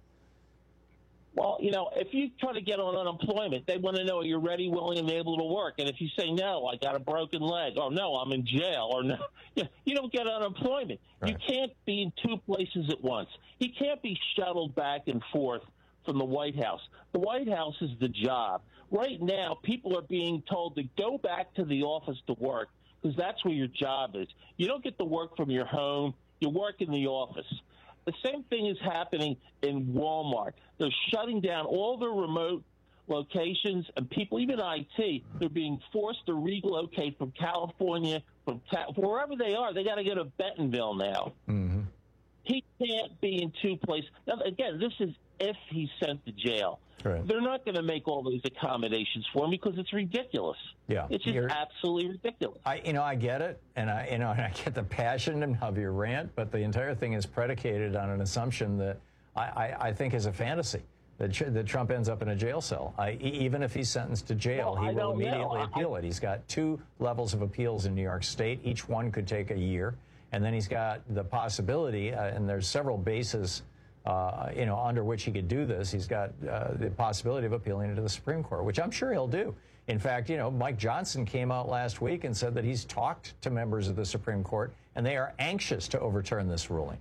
Well, you know, if you try to get on unemployment, they want to know you're ready, willing, and able to work. And if you say, no, I got a broken leg, or no, I'm in jail, or no, you, you don't get unemployment. Right. You can't be in two places at once. He can't be shuttled back and forth from the White House. The White House is the job. Right now, people are being told to go back to the office to work because that's where your job is. You don't get to work from your home. You work in the office. The same thing is happening in Walmart. They're shutting down all their remote locations, and people, even I T, they're being forced to relocate from California, from ta- wherever they are. They got to go to Bentonville now. Mm-hmm. He can't be in two places. Now, again, this is if he's sent to jail. Right. They're not going to make all those accommodations for him because it's ridiculous. Yeah, It's just You're- absolutely ridiculous. I, you know, I get it, and I, you know, and I get the passion of your rant, but the entire thing is predicated on an assumption that I, I, I think is a fantasy that, Tr- that Trump ends up in a jail cell. I, e- even if he's sentenced to jail, Well, he I will don't know. immediately I- appeal it. He's got two levels of appeals in New York State. Each one could take a year, and then he's got the possibility, uh, and there's several bases. Uh, you know, under which he could do this. He's got uh, the possibility of appealing it to the Supreme Court, which I'm sure he'll do. In fact, you know, Mike Johnson came out last week and said that he's talked to members of the Supreme Court, and they are anxious to overturn this ruling.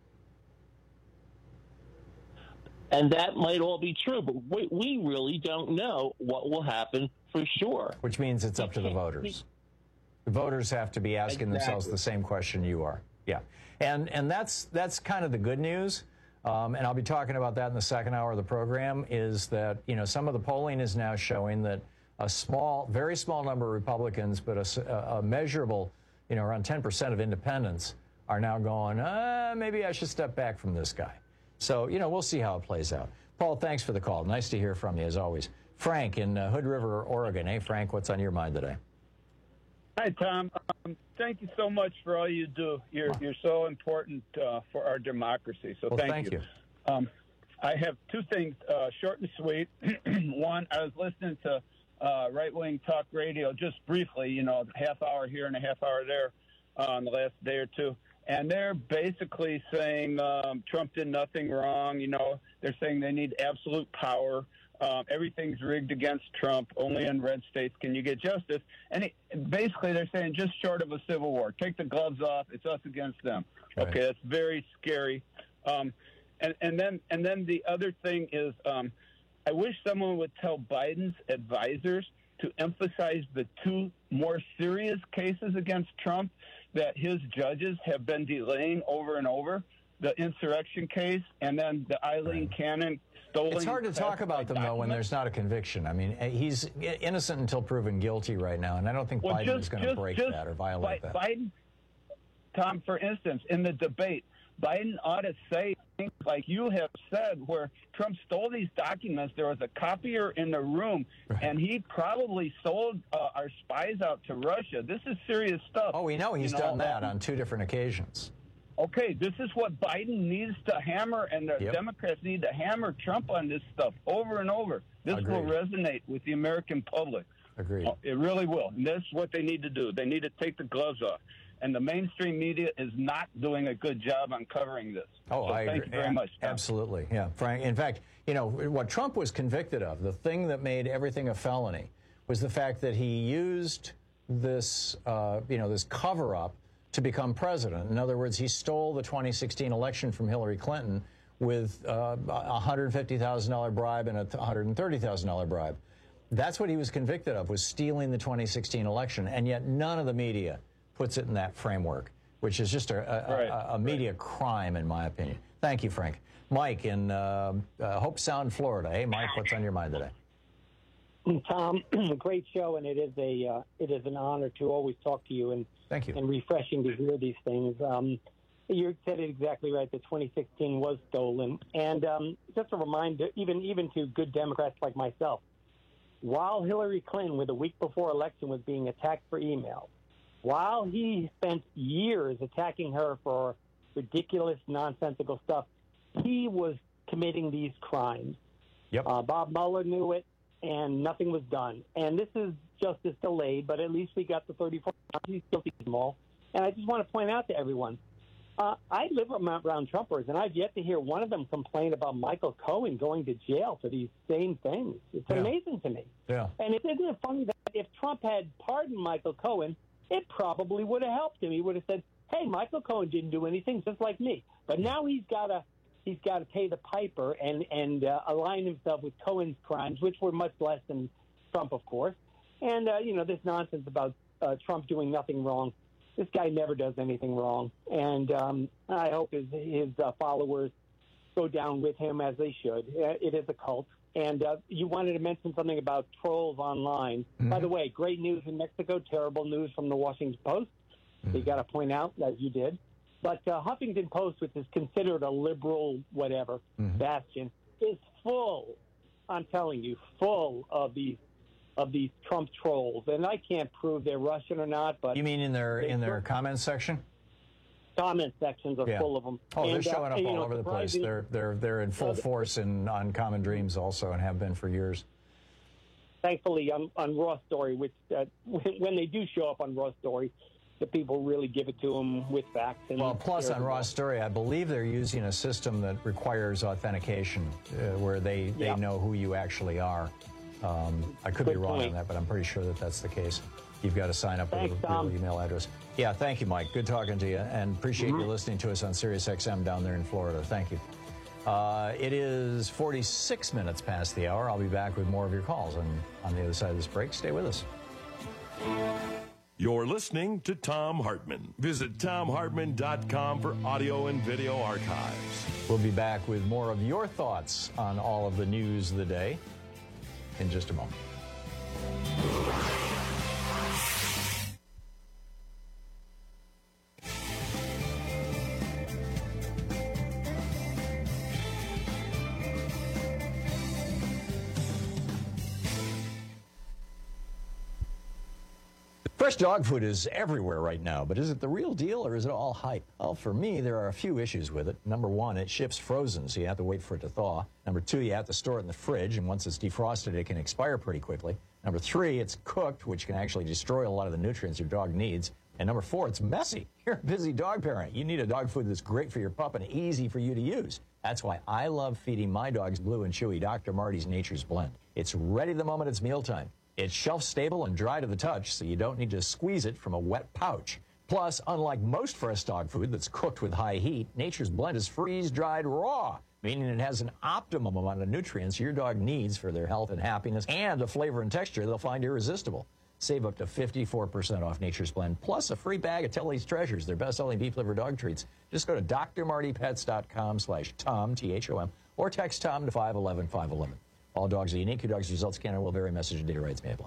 And that might all be true, but we, we really don't know what will happen for sure. Which means it's up to the voters. The voters have to be asking themselves Exactly. the same question you are. Yeah. And and that's that's kind of the good news. Um, and I'll be talking about that in the second hour of the program, is that, you know, some of the polling is now showing that a small, very small number of Republicans, but a, s- a- a measurable, you know, around ten percent of independents are now going, uh, maybe I should step back from this guy. So, you know, we'll see how it plays out. Paul, thanks for the call. Nice to hear from you, as always. Frank in uh, Hood River, Oregon. Hey, Frank, what's on your mind today? Hi, Tom. Um, thank you so much for all you do. You're you're so important uh, for our democracy. So Well, thank, thank you. you. Um, I have two things, uh, short and sweet. One, I was listening to uh, right-wing talk radio just briefly, you know, half hour here and a half hour there uh, in the last day or two. And they're basically saying um, Trump did nothing wrong. You know, they're saying they need absolute power. Um, everything's rigged against Trump. Only in red states can you get justice. And it, basically, they're saying just short of a civil war. Take the gloves off. It's us against them. Right. Okay, that's very scary. Um, and, and then and then the other thing is, um, I wish someone would tell Biden's advisors to emphasize the two more serious cases against Trump that his judges have been delaying over and over. The insurrection case and then the Eileen right. Cannon stolen. It's hard to talk about them, though, when there's not a conviction. I mean, he's innocent until proven guilty right now, and I don't think well, Biden just, is going to break just that or violate Bi- that. Biden, Tom, for instance, in the debate, Biden ought to say things like you have said, where Trump stole these documents. There was a copier in the room, right. and he probably sold uh, our spies out to Russia. This is serious stuff. Oh, we know he's you know, done that on two different occasions. Okay, this is what Biden needs to hammer, and the yep. Democrats need to hammer Trump on this stuff over and over. This Agreed. will resonate with the American public. Agreed. Oh, it really will. And that's what they need to do. They need to take the gloves off. And the mainstream media is not doing a good job on covering this. Oh, so I thank agree. you very much, Tom. Absolutely, yeah, Frank. In fact, you know, what Trump was convicted of, the thing that made everything a felony, was the fact that he used this, uh, you know, this cover-up to become president. In other words, he stole the twenty sixteen election from Hillary Clinton with uh, a one hundred fifty thousand dollars bribe and a one hundred thirty thousand dollars bribe. That's what he was convicted of, was stealing the twenty sixteen election, and yet none of the media puts it in that framework. which is just a, a, Right. a, a media crime, in my opinion. Thank you, Frank. Mike in uh, uh, Hope Sound, Florida. Hey, Mike, what's on your mind today? Tom, great show, and it is a uh, it is an honor to always talk to you, and thank you, and refreshing to hear these things. Um, you said it exactly right. That twenty sixteen was stolen, and um, just a reminder, even even to good Democrats like myself, while Hillary Clinton, with a week before election, was being attacked for email, while he spent years attacking her for ridiculous, nonsensical stuff, he was committing these crimes. Yep. Uh, Bob Mueller knew it, and nothing was done. And this is justice delayed, but at least we got the thirty-four counts. He's guilty of them all. And I just want to point out to everyone, uh, I live around Trumpers, and I've yet to hear one of them complain about Michael Cohen going to jail for these same things. It's Yeah. amazing to me. Yeah. And it, isn't it funny that if Trump had pardoned Michael Cohen, it probably would have helped him. He would have said, hey, Michael Cohen didn't do anything, just like me. But now he's got to he's got to pay the piper and, and uh, align himself with Cohen's crimes, which were much less than Trump, of course. And, uh, you know, this nonsense about uh, Trump doing nothing wrong. This guy never does anything wrong. And um, I hope his, his uh, followers go down with him as they should. Uh, it is a cult. And uh, you wanted to mention something about trolls online. Mm-hmm. By the way, great news in Mexico, terrible news from the Washington Post. Mm-hmm. You got to point out, as you did. But uh, Huffington Post, which is considered a liberal whatever mm-hmm. bastion, is full, I'm telling you, full of these of these Trump trolls. And I can't prove they're Russian or not. But You mean in their in their comments section? Comment sections are Yeah. full of them. Oh, they're And, uh, showing up you all know, over the place. surprising- They're they're they're in full Uh, force in on Common Dreams also, and have been for years. Thankfully, on, on Raw Story, which uh, when, when they do show up on Raw Story, the people really give it to them with facts. And Well, plus on Raw Story, I believe they're using a system that requires authentication, uh, where they, they Yeah. know who you actually are. Um, I could be Good wrong point. on that, but I'm pretty sure that that's the case. You've got to sign up Thanks, with a Tom. real email address. Yeah, thank you, Mike. Good talking to you, and appreciate Mm-hmm. you listening to us on Sirius X M down there in Florida. Thank you. Uh, it is forty-six minutes past the hour. I'll be back with more of your calls, and on the other side of this break, stay with us. You're listening to Thom Hartmann. Visit Thom Hartmann dot com for audio and video archives. We'll be back with more of your thoughts on all of the news of the day in just a moment. Fresh dog food is everywhere right now, but is it the real deal or is it all hype? Well, for me, there are a few issues with it. Number one, it ships frozen, so you have to wait for it to thaw. Number two, you have to store it in the fridge, and once it's defrosted, it can expire pretty quickly. Number three, it's cooked, which can actually destroy a lot of the nutrients your dog needs. And number four, it's messy. You're a busy dog parent. You need a dog food that's great for your pup and easy for you to use. That's why I love feeding my dogs Blue and Chewy Doctor Marty's Nature's Blend. It's ready the moment it's mealtime. It's shelf-stable and dry to the touch, so you don't need to squeeze it from a wet pouch. Plus, unlike most fresh dog food that's cooked with high heat, Nature's Blend is freeze-dried raw, meaning it has an optimum amount of nutrients your dog needs for their health and happiness, and a flavor and texture they'll find irresistible. Save up to fifty-four percent off Nature's Blend, plus a free bag of Tilly's Treasures, their best-selling beef liver dog treats. Just go to D R marty pets dot com slash Tom, T H O M, or text Tom to five one one, five one one. All dogs are unique. Your dog's results can and will vary. Message and data rights may apply.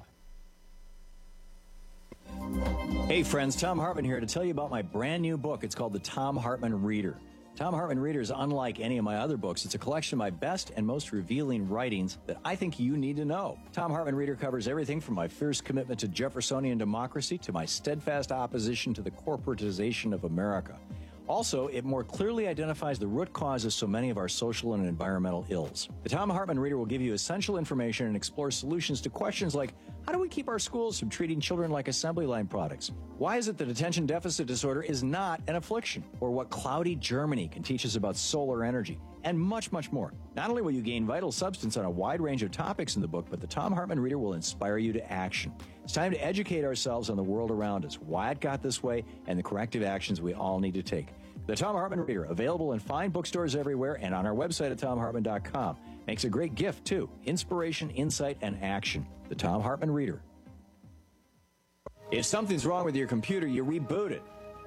Hey friends, Thom Hartmann here to tell you about my brand new book. It's called The Thom Hartmann Reader. Thom Hartmann Reader is unlike any of my other books. It's a collection of my best and most revealing writings that I think you need to know. Thom Hartmann Reader covers everything from my fierce commitment to Jeffersonian democracy to my steadfast opposition to the corporatization of America. Also, it more clearly identifies the root causes of so many of our social and environmental ills. The Thom Hartmann Reader will give you essential information and explore solutions to questions like, how do we keep our schools from treating children like assembly line products? Why is it that attention deficit disorder is not an affliction? Or what cloudy Germany can teach us about solar energy? And much, much more. Not only will you gain vital substance on a wide range of topics in the book, but the Thom Hartmann Reader will inspire you to action. It's time to educate ourselves on the world around us, why it got this way, and the corrective actions we all need to take. The Thom Hartmann Reader, available in fine bookstores everywhere and on our website at Thom Hartmann dot com. Makes a great gift, too. Inspiration, insight, and action. The Thom Hartmann Reader. If something's wrong with your computer, you reboot it.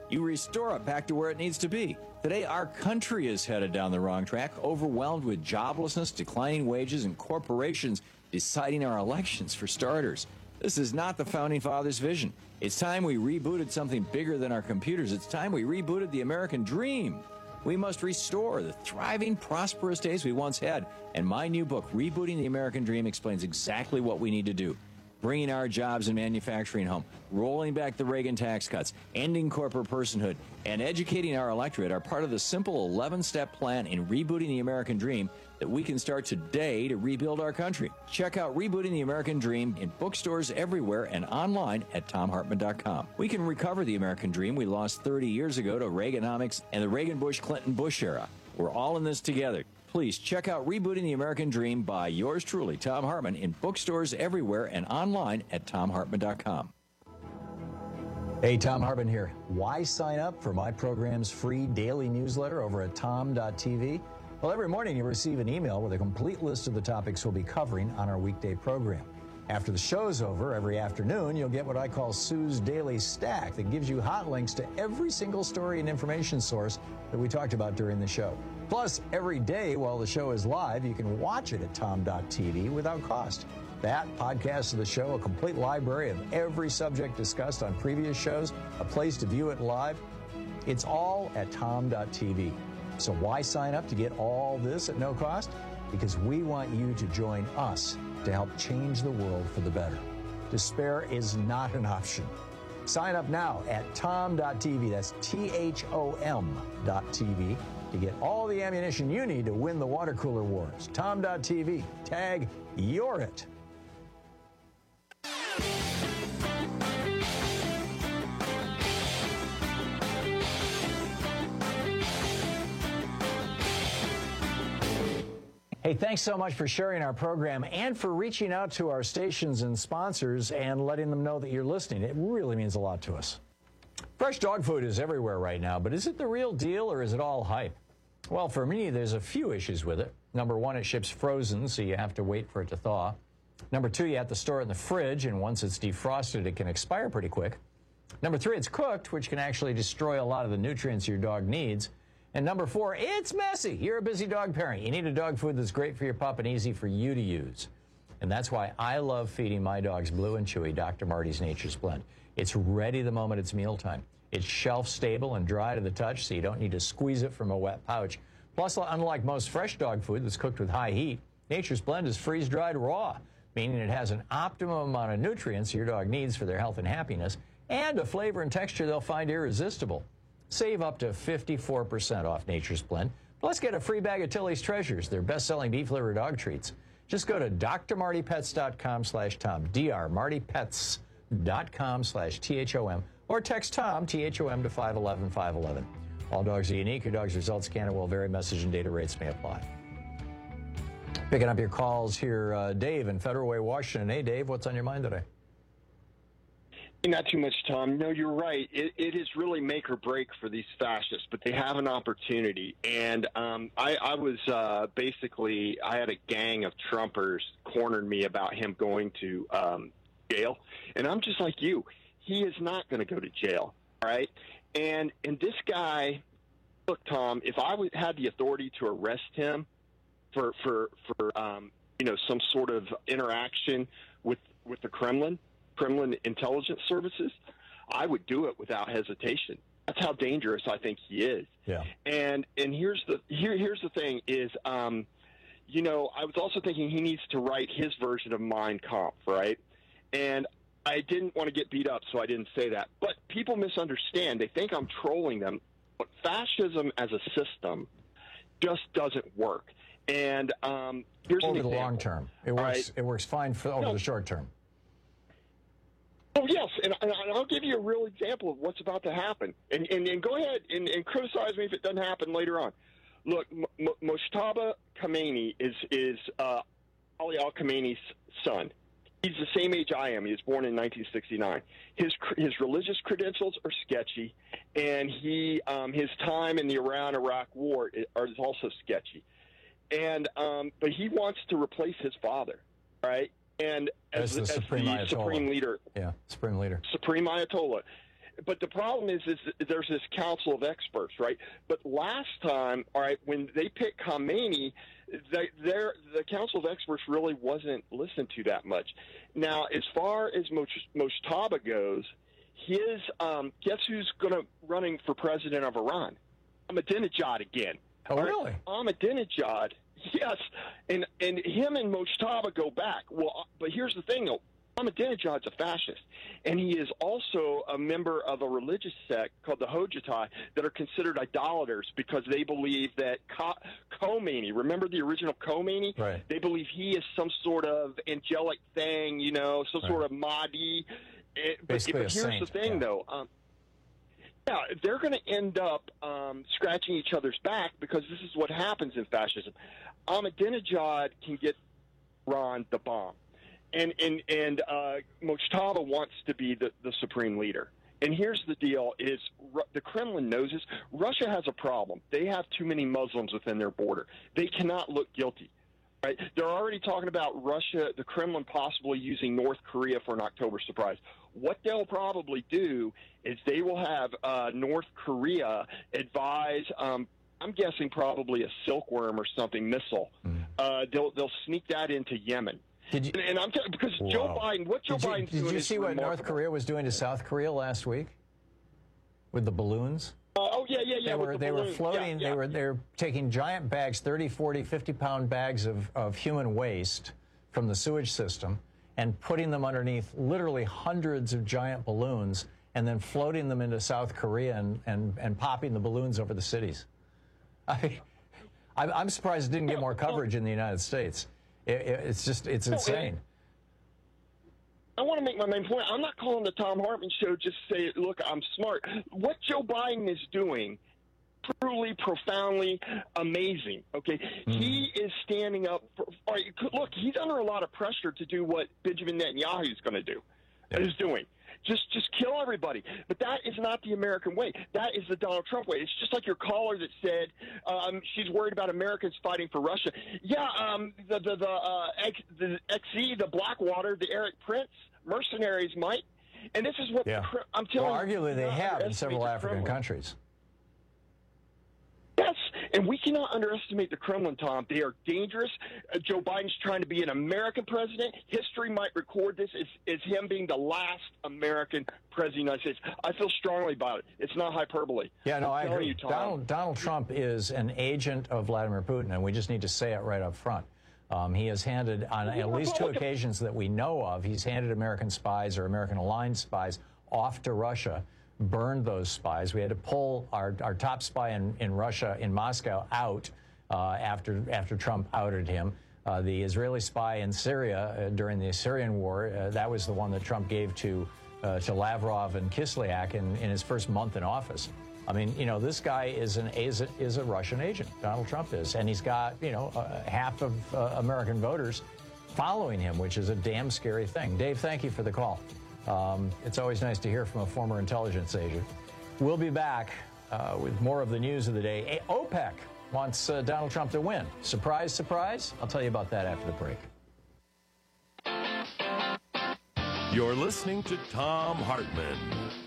you restore it back to where it needs to be. Today, our country is headed down the wrong track, overwhelmed with joblessness, declining wages, and corporations deciding our elections for starters. This is not the Founding Fathers' vision. It's time we rebooted something bigger than our computers. It's time we rebooted the American dream. We must restore the thriving, prosperous days we once had. And my new book, Rebooting the American Dream, explains exactly what we need to do. Bringing our jobs and manufacturing home, rolling back the Reagan tax cuts, ending corporate personhood, and educating our electorate are part of the simple eleven-step plan in rebooting the American dream that we can start today to rebuild our country. Check out Rebooting the American Dream in bookstores everywhere and online at tom hartman dot com. We can recover the American dream we lost thirty years ago to Reaganomics and the Reagan-Bush-Clinton-Bush era. We're all in this together. Please check out Rebooting the American Dream by yours truly, Thom Hartmann, in bookstores everywhere and online at tom hartman dot com. Hey, Thom Hartmann here. Why sign up for my program's free daily newsletter over at tom dot t v? Well, every morning you receive an email with a complete list of the topics we'll be covering on our weekday program. After the show's over, every afternoon, you'll get what I call Sue's Daily Stack that gives you hot links to every single story and information source that we talked about during the show. Plus, every day while the show is live, you can watch it at tom dot t v without cost. That, podcasts of the show, a complete library of every subject discussed on previous shows, a place to view it live, it's all at tom dot t v. So why sign up to get all this at no cost? Because we want you to join us to help change the world for the better. Despair is not an option. Sign up now at tom dot t v. That's T H O M dot T V to get all the ammunition you need to win the water cooler wars. tom dot t v. Tag You're It. Hey, thanks so much for sharing our program and for reaching out to our stations and sponsors and letting them know that you're listening. It really means a lot to us. Fresh dog food is everywhere right now, but is it the real deal or is it all hype? Well, for me, there's a few issues with it. Number one, it ships frozen, so you have to wait for it to thaw. Number two, you have to store it in the fridge, and once it's defrosted, it can expire pretty quick. Number three, it's cooked, which can actually destroy a lot of the nutrients your dog needs. And number four, it's messy. You're a busy dog parent. You need a dog food that's great for your pup and easy for you to use. And that's why I love feeding my dogs Blue and Chewy Doctor Marty's Nature's Blend. It's ready the moment it's mealtime. It's shelf-stable and dry to the touch, so you don't need to squeeze it from a wet pouch. Plus, unlike most fresh dog food that's cooked with high heat, Nature's Blend is freeze-dried raw, meaning it has an optimum amount of nutrients your dog needs for their health and happiness, and a flavor and texture they'll find irresistible. Save up to fifty-four percent off Nature's Blend. Plus, get a free bag of Tilly's Treasures, their best-selling beef liver dog treats. Just go to d r marty pets dot com slash tom, d r marty pets dot com slash T H O M, or text Tom, T H O M, to five one one, five one one. All dogs are unique. Your dog's results can and will vary. Message and data rates may apply. Picking up your calls here, uh, Dave in Federal Way, Washington. Hey, Dave, what's on your mind today? Not too much, Tom. No, you're right. It, it is really make or break for these fascists, but they have an opportunity. And um, I, I was uh, basically, I had a gang of Trumpers cornered me about him going to um, jail. And I'm just like you. He is not going to go to jail, all right? And and this guy, look, Tom, if I would, had the authority to arrest him for, for, for um, you know, some sort of interaction with, with the Kremlin, Kremlin intelligence services, I would do it without hesitation. That's how dangerous I think he is. Yeah. And and here's the here here's the thing is, um, you know, I was also thinking he needs to write his version of Mein Kampf, right? And I didn't want to get beat up, so I didn't say that. But people misunderstand. They think I'm trolling them. But fascism as a system just doesn't work. And um, here's over an the example. long term, it works. Right? It works fine for over no. the short term. Oh, yes, and, and I'll give you a real example of what's about to happen. And, and, and go ahead and, and criticize me if it doesn't happen later on. Look, M- M- Mojtaba Khamenei is, is uh, Ali al-Khamenei's son. He's the same age I am. He was born in nineteen sixty-nine. His his religious credentials are sketchy, and he um, his time in the Iran-Iraq war is, is also sketchy. And um, but he wants to replace his father, right? And as, as the as supreme, the Ayatollah. supreme leader, yeah, supreme leader, supreme Ayatollah. but the problem is, is there's this council of experts, right? But last time, all right, when they picked Khamenei, they, the council of experts really wasn't listened to that much. Now, as far as Mojtaba goes, his um, guess who's going to running for president of Iran? Ahmadinejad again. Oh, really? Ahmadinejad, yes, and and him and Mojtaba go back. Well, but here's the thing, though. Ahmadinejad's a fascist, and he is also a member of a religious sect called the Hojatai that are considered idolaters because they believe that Khomeini, remember the original Khomeini? Right. They believe he is some sort of angelic thing, you know, some right. sort of Mahdi. It, but, but here's saint. the thing, yeah. though. Um, yeah, they're going to end up um, scratching each other's back because this is what happens in fascism. Ahmadinejad can get Iran the bomb. And and and uh, Mojtaba wants to be the, the supreme leader. And here's the deal: is Ru- the Kremlin knows this. Russia has a problem. They have too many Muslims within their border. They cannot look guilty. Right? They're already talking about Russia, the Kremlin possibly using North Korea for an October surprise. What they'll probably do is they will have uh, North Korea advise. Um, I'm guessing probably a Silkworm or something missile. Mm. Uh, they'll they'll sneak that into Yemen. Did you, and, and I'm telling because wow. Joe Biden, what Joe did you, Biden's did doing you is see what remarkable. North Korea was doing to South Korea last week with the balloons? Uh, oh yeah, yeah, yeah. They were the they balloons. were floating. Yeah, yeah. They were they were taking giant bags, thirty, forty, fifty pound bags of of human waste from the sewage system, and putting them underneath literally hundreds of giant balloons, and then floating them into South Korea and and, and popping the balloons over the cities. I, I'm, I'm surprised it didn't get more coverage in the United States. It, it, it's just it's insane. I want to make my main point. I'm not calling the Tom Hartman show just to say, look, I'm smart. What Joe Biden is doing, truly, profoundly amazing, okay? Mm. He is standing up. For, all right, look, he's under a lot of pressure to do what Benjamin Netanyahu is going to do, yeah. is doing. Just just kill everybody. But that is not the American way. That is the Donald Trump way. It's just like your caller that said um, she's worried about Americans fighting for Russia. Yeah, um, the the the, uh, X, the X E, the Blackwater, the Eric Prince mercenaries might. And this is what yeah. the, I'm telling well, you. Arguably, they have in several African countries. Yes, and we cannot underestimate the Kremlin, Tom. They are dangerous. Uh, Joe Biden's trying to be an American president. History might record this as, as him being the last American president of the United States. I feel strongly about it. It's not hyperbole. Yeah, no, I'm I agree. You, Tom. Donald, Donald Trump is an agent of Vladimir Putin, and we just need to say it right up front. Um, he has handed, on at least two occasions that we know of, he's handed American spies or American-aligned spies off to Russia, burned those spies. We had to pull our, our top spy in, in Russia, in Moscow, out uh, after, after Trump outed him. Uh, the Israeli spy in Syria uh, during the Syrian war, uh, that was the one that Trump gave to, uh, to Lavrov and Kislyak in, in his first month in office. I mean, you know, this guy is an is a, is a Russian agent. Donald Trump is, and he's got, you know, uh, half of uh, American voters following him, which is a damn scary thing. Dave, thank you for the call. Um, it's always nice to hear from a former intelligence agent. We'll be back uh, with more of the news of the day. A- OPEC wants uh, Donald Trump to win. Surprise, surprise. I'll tell you about that after the break. You're listening to Tom Hartman.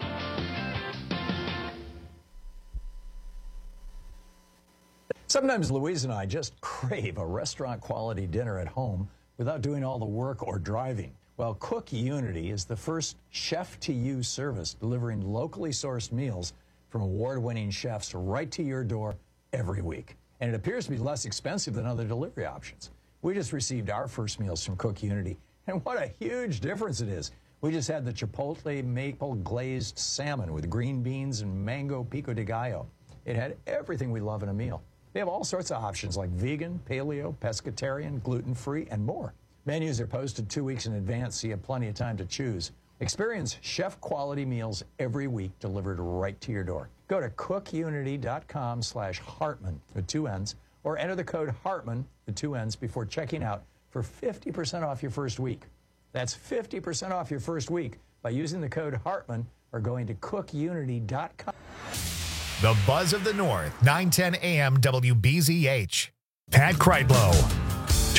Sometimes Louise and I just crave a restaurant-quality dinner at home without doing all the work or driving. Well, Cook Unity is the first chef-to-you service delivering locally sourced meals from award-winning chefs right to your door every week. And it appears to be less expensive than other delivery options. We just received our first meals from Cook Unity, and what a huge difference it is. We just had the Chipotle maple glazed salmon with green beans and mango pico de gallo. It had everything we love in a meal. They have all sorts of options like vegan, paleo, pescatarian, gluten-free, and more. Menus are posted two weeks in advance, so you have plenty of time to choose. Experience chef-quality meals every week delivered right to your door. Go to cookunity.com slash Hartman with two N's, or enter the code Hartman with two N's before checking out for fifty percent off your first week. That's fifty percent off your first week by using the code Hartman or going to cookunity dot com. The Buzz of the North, nine ten A M W B Z H. Pat Kreitlow.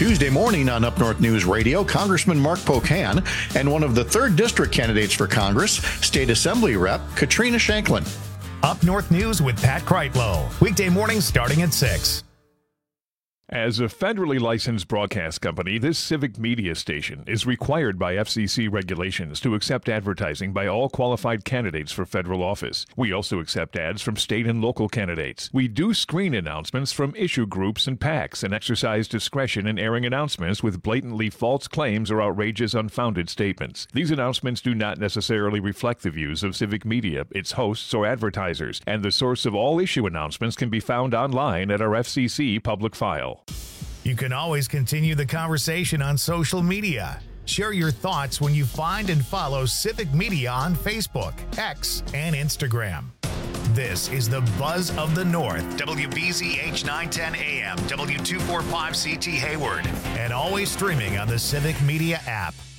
Tuesday morning on Up North News Radio, Congressman Mark Pocan and one of the third District candidates for Congress, State Assembly Rep Katrina Shanklin. Up North News with Pat Kreitlow. Weekday mornings starting at six. As a federally licensed broadcast company, this civic media station is required by F C C regulations to accept advertising by all qualified candidates for federal office. We also accept ads from state and local candidates. We do screen announcements from issue groups and PACs and exercise discretion in airing announcements with blatantly false claims or outrageous, unfounded statements. These announcements do not necessarily reflect the views of civic media, its hosts, or advertisers, and the source of all issue announcements can be found online at our F C C public file. You can always continue the conversation on social media. Share your thoughts when you find and follow Civic Media on Facebook, X, and Instagram. This is the Buzz of the North, W B Z H nine ten A M, W two forty-five C T Hayward, and always streaming on the Civic Media app.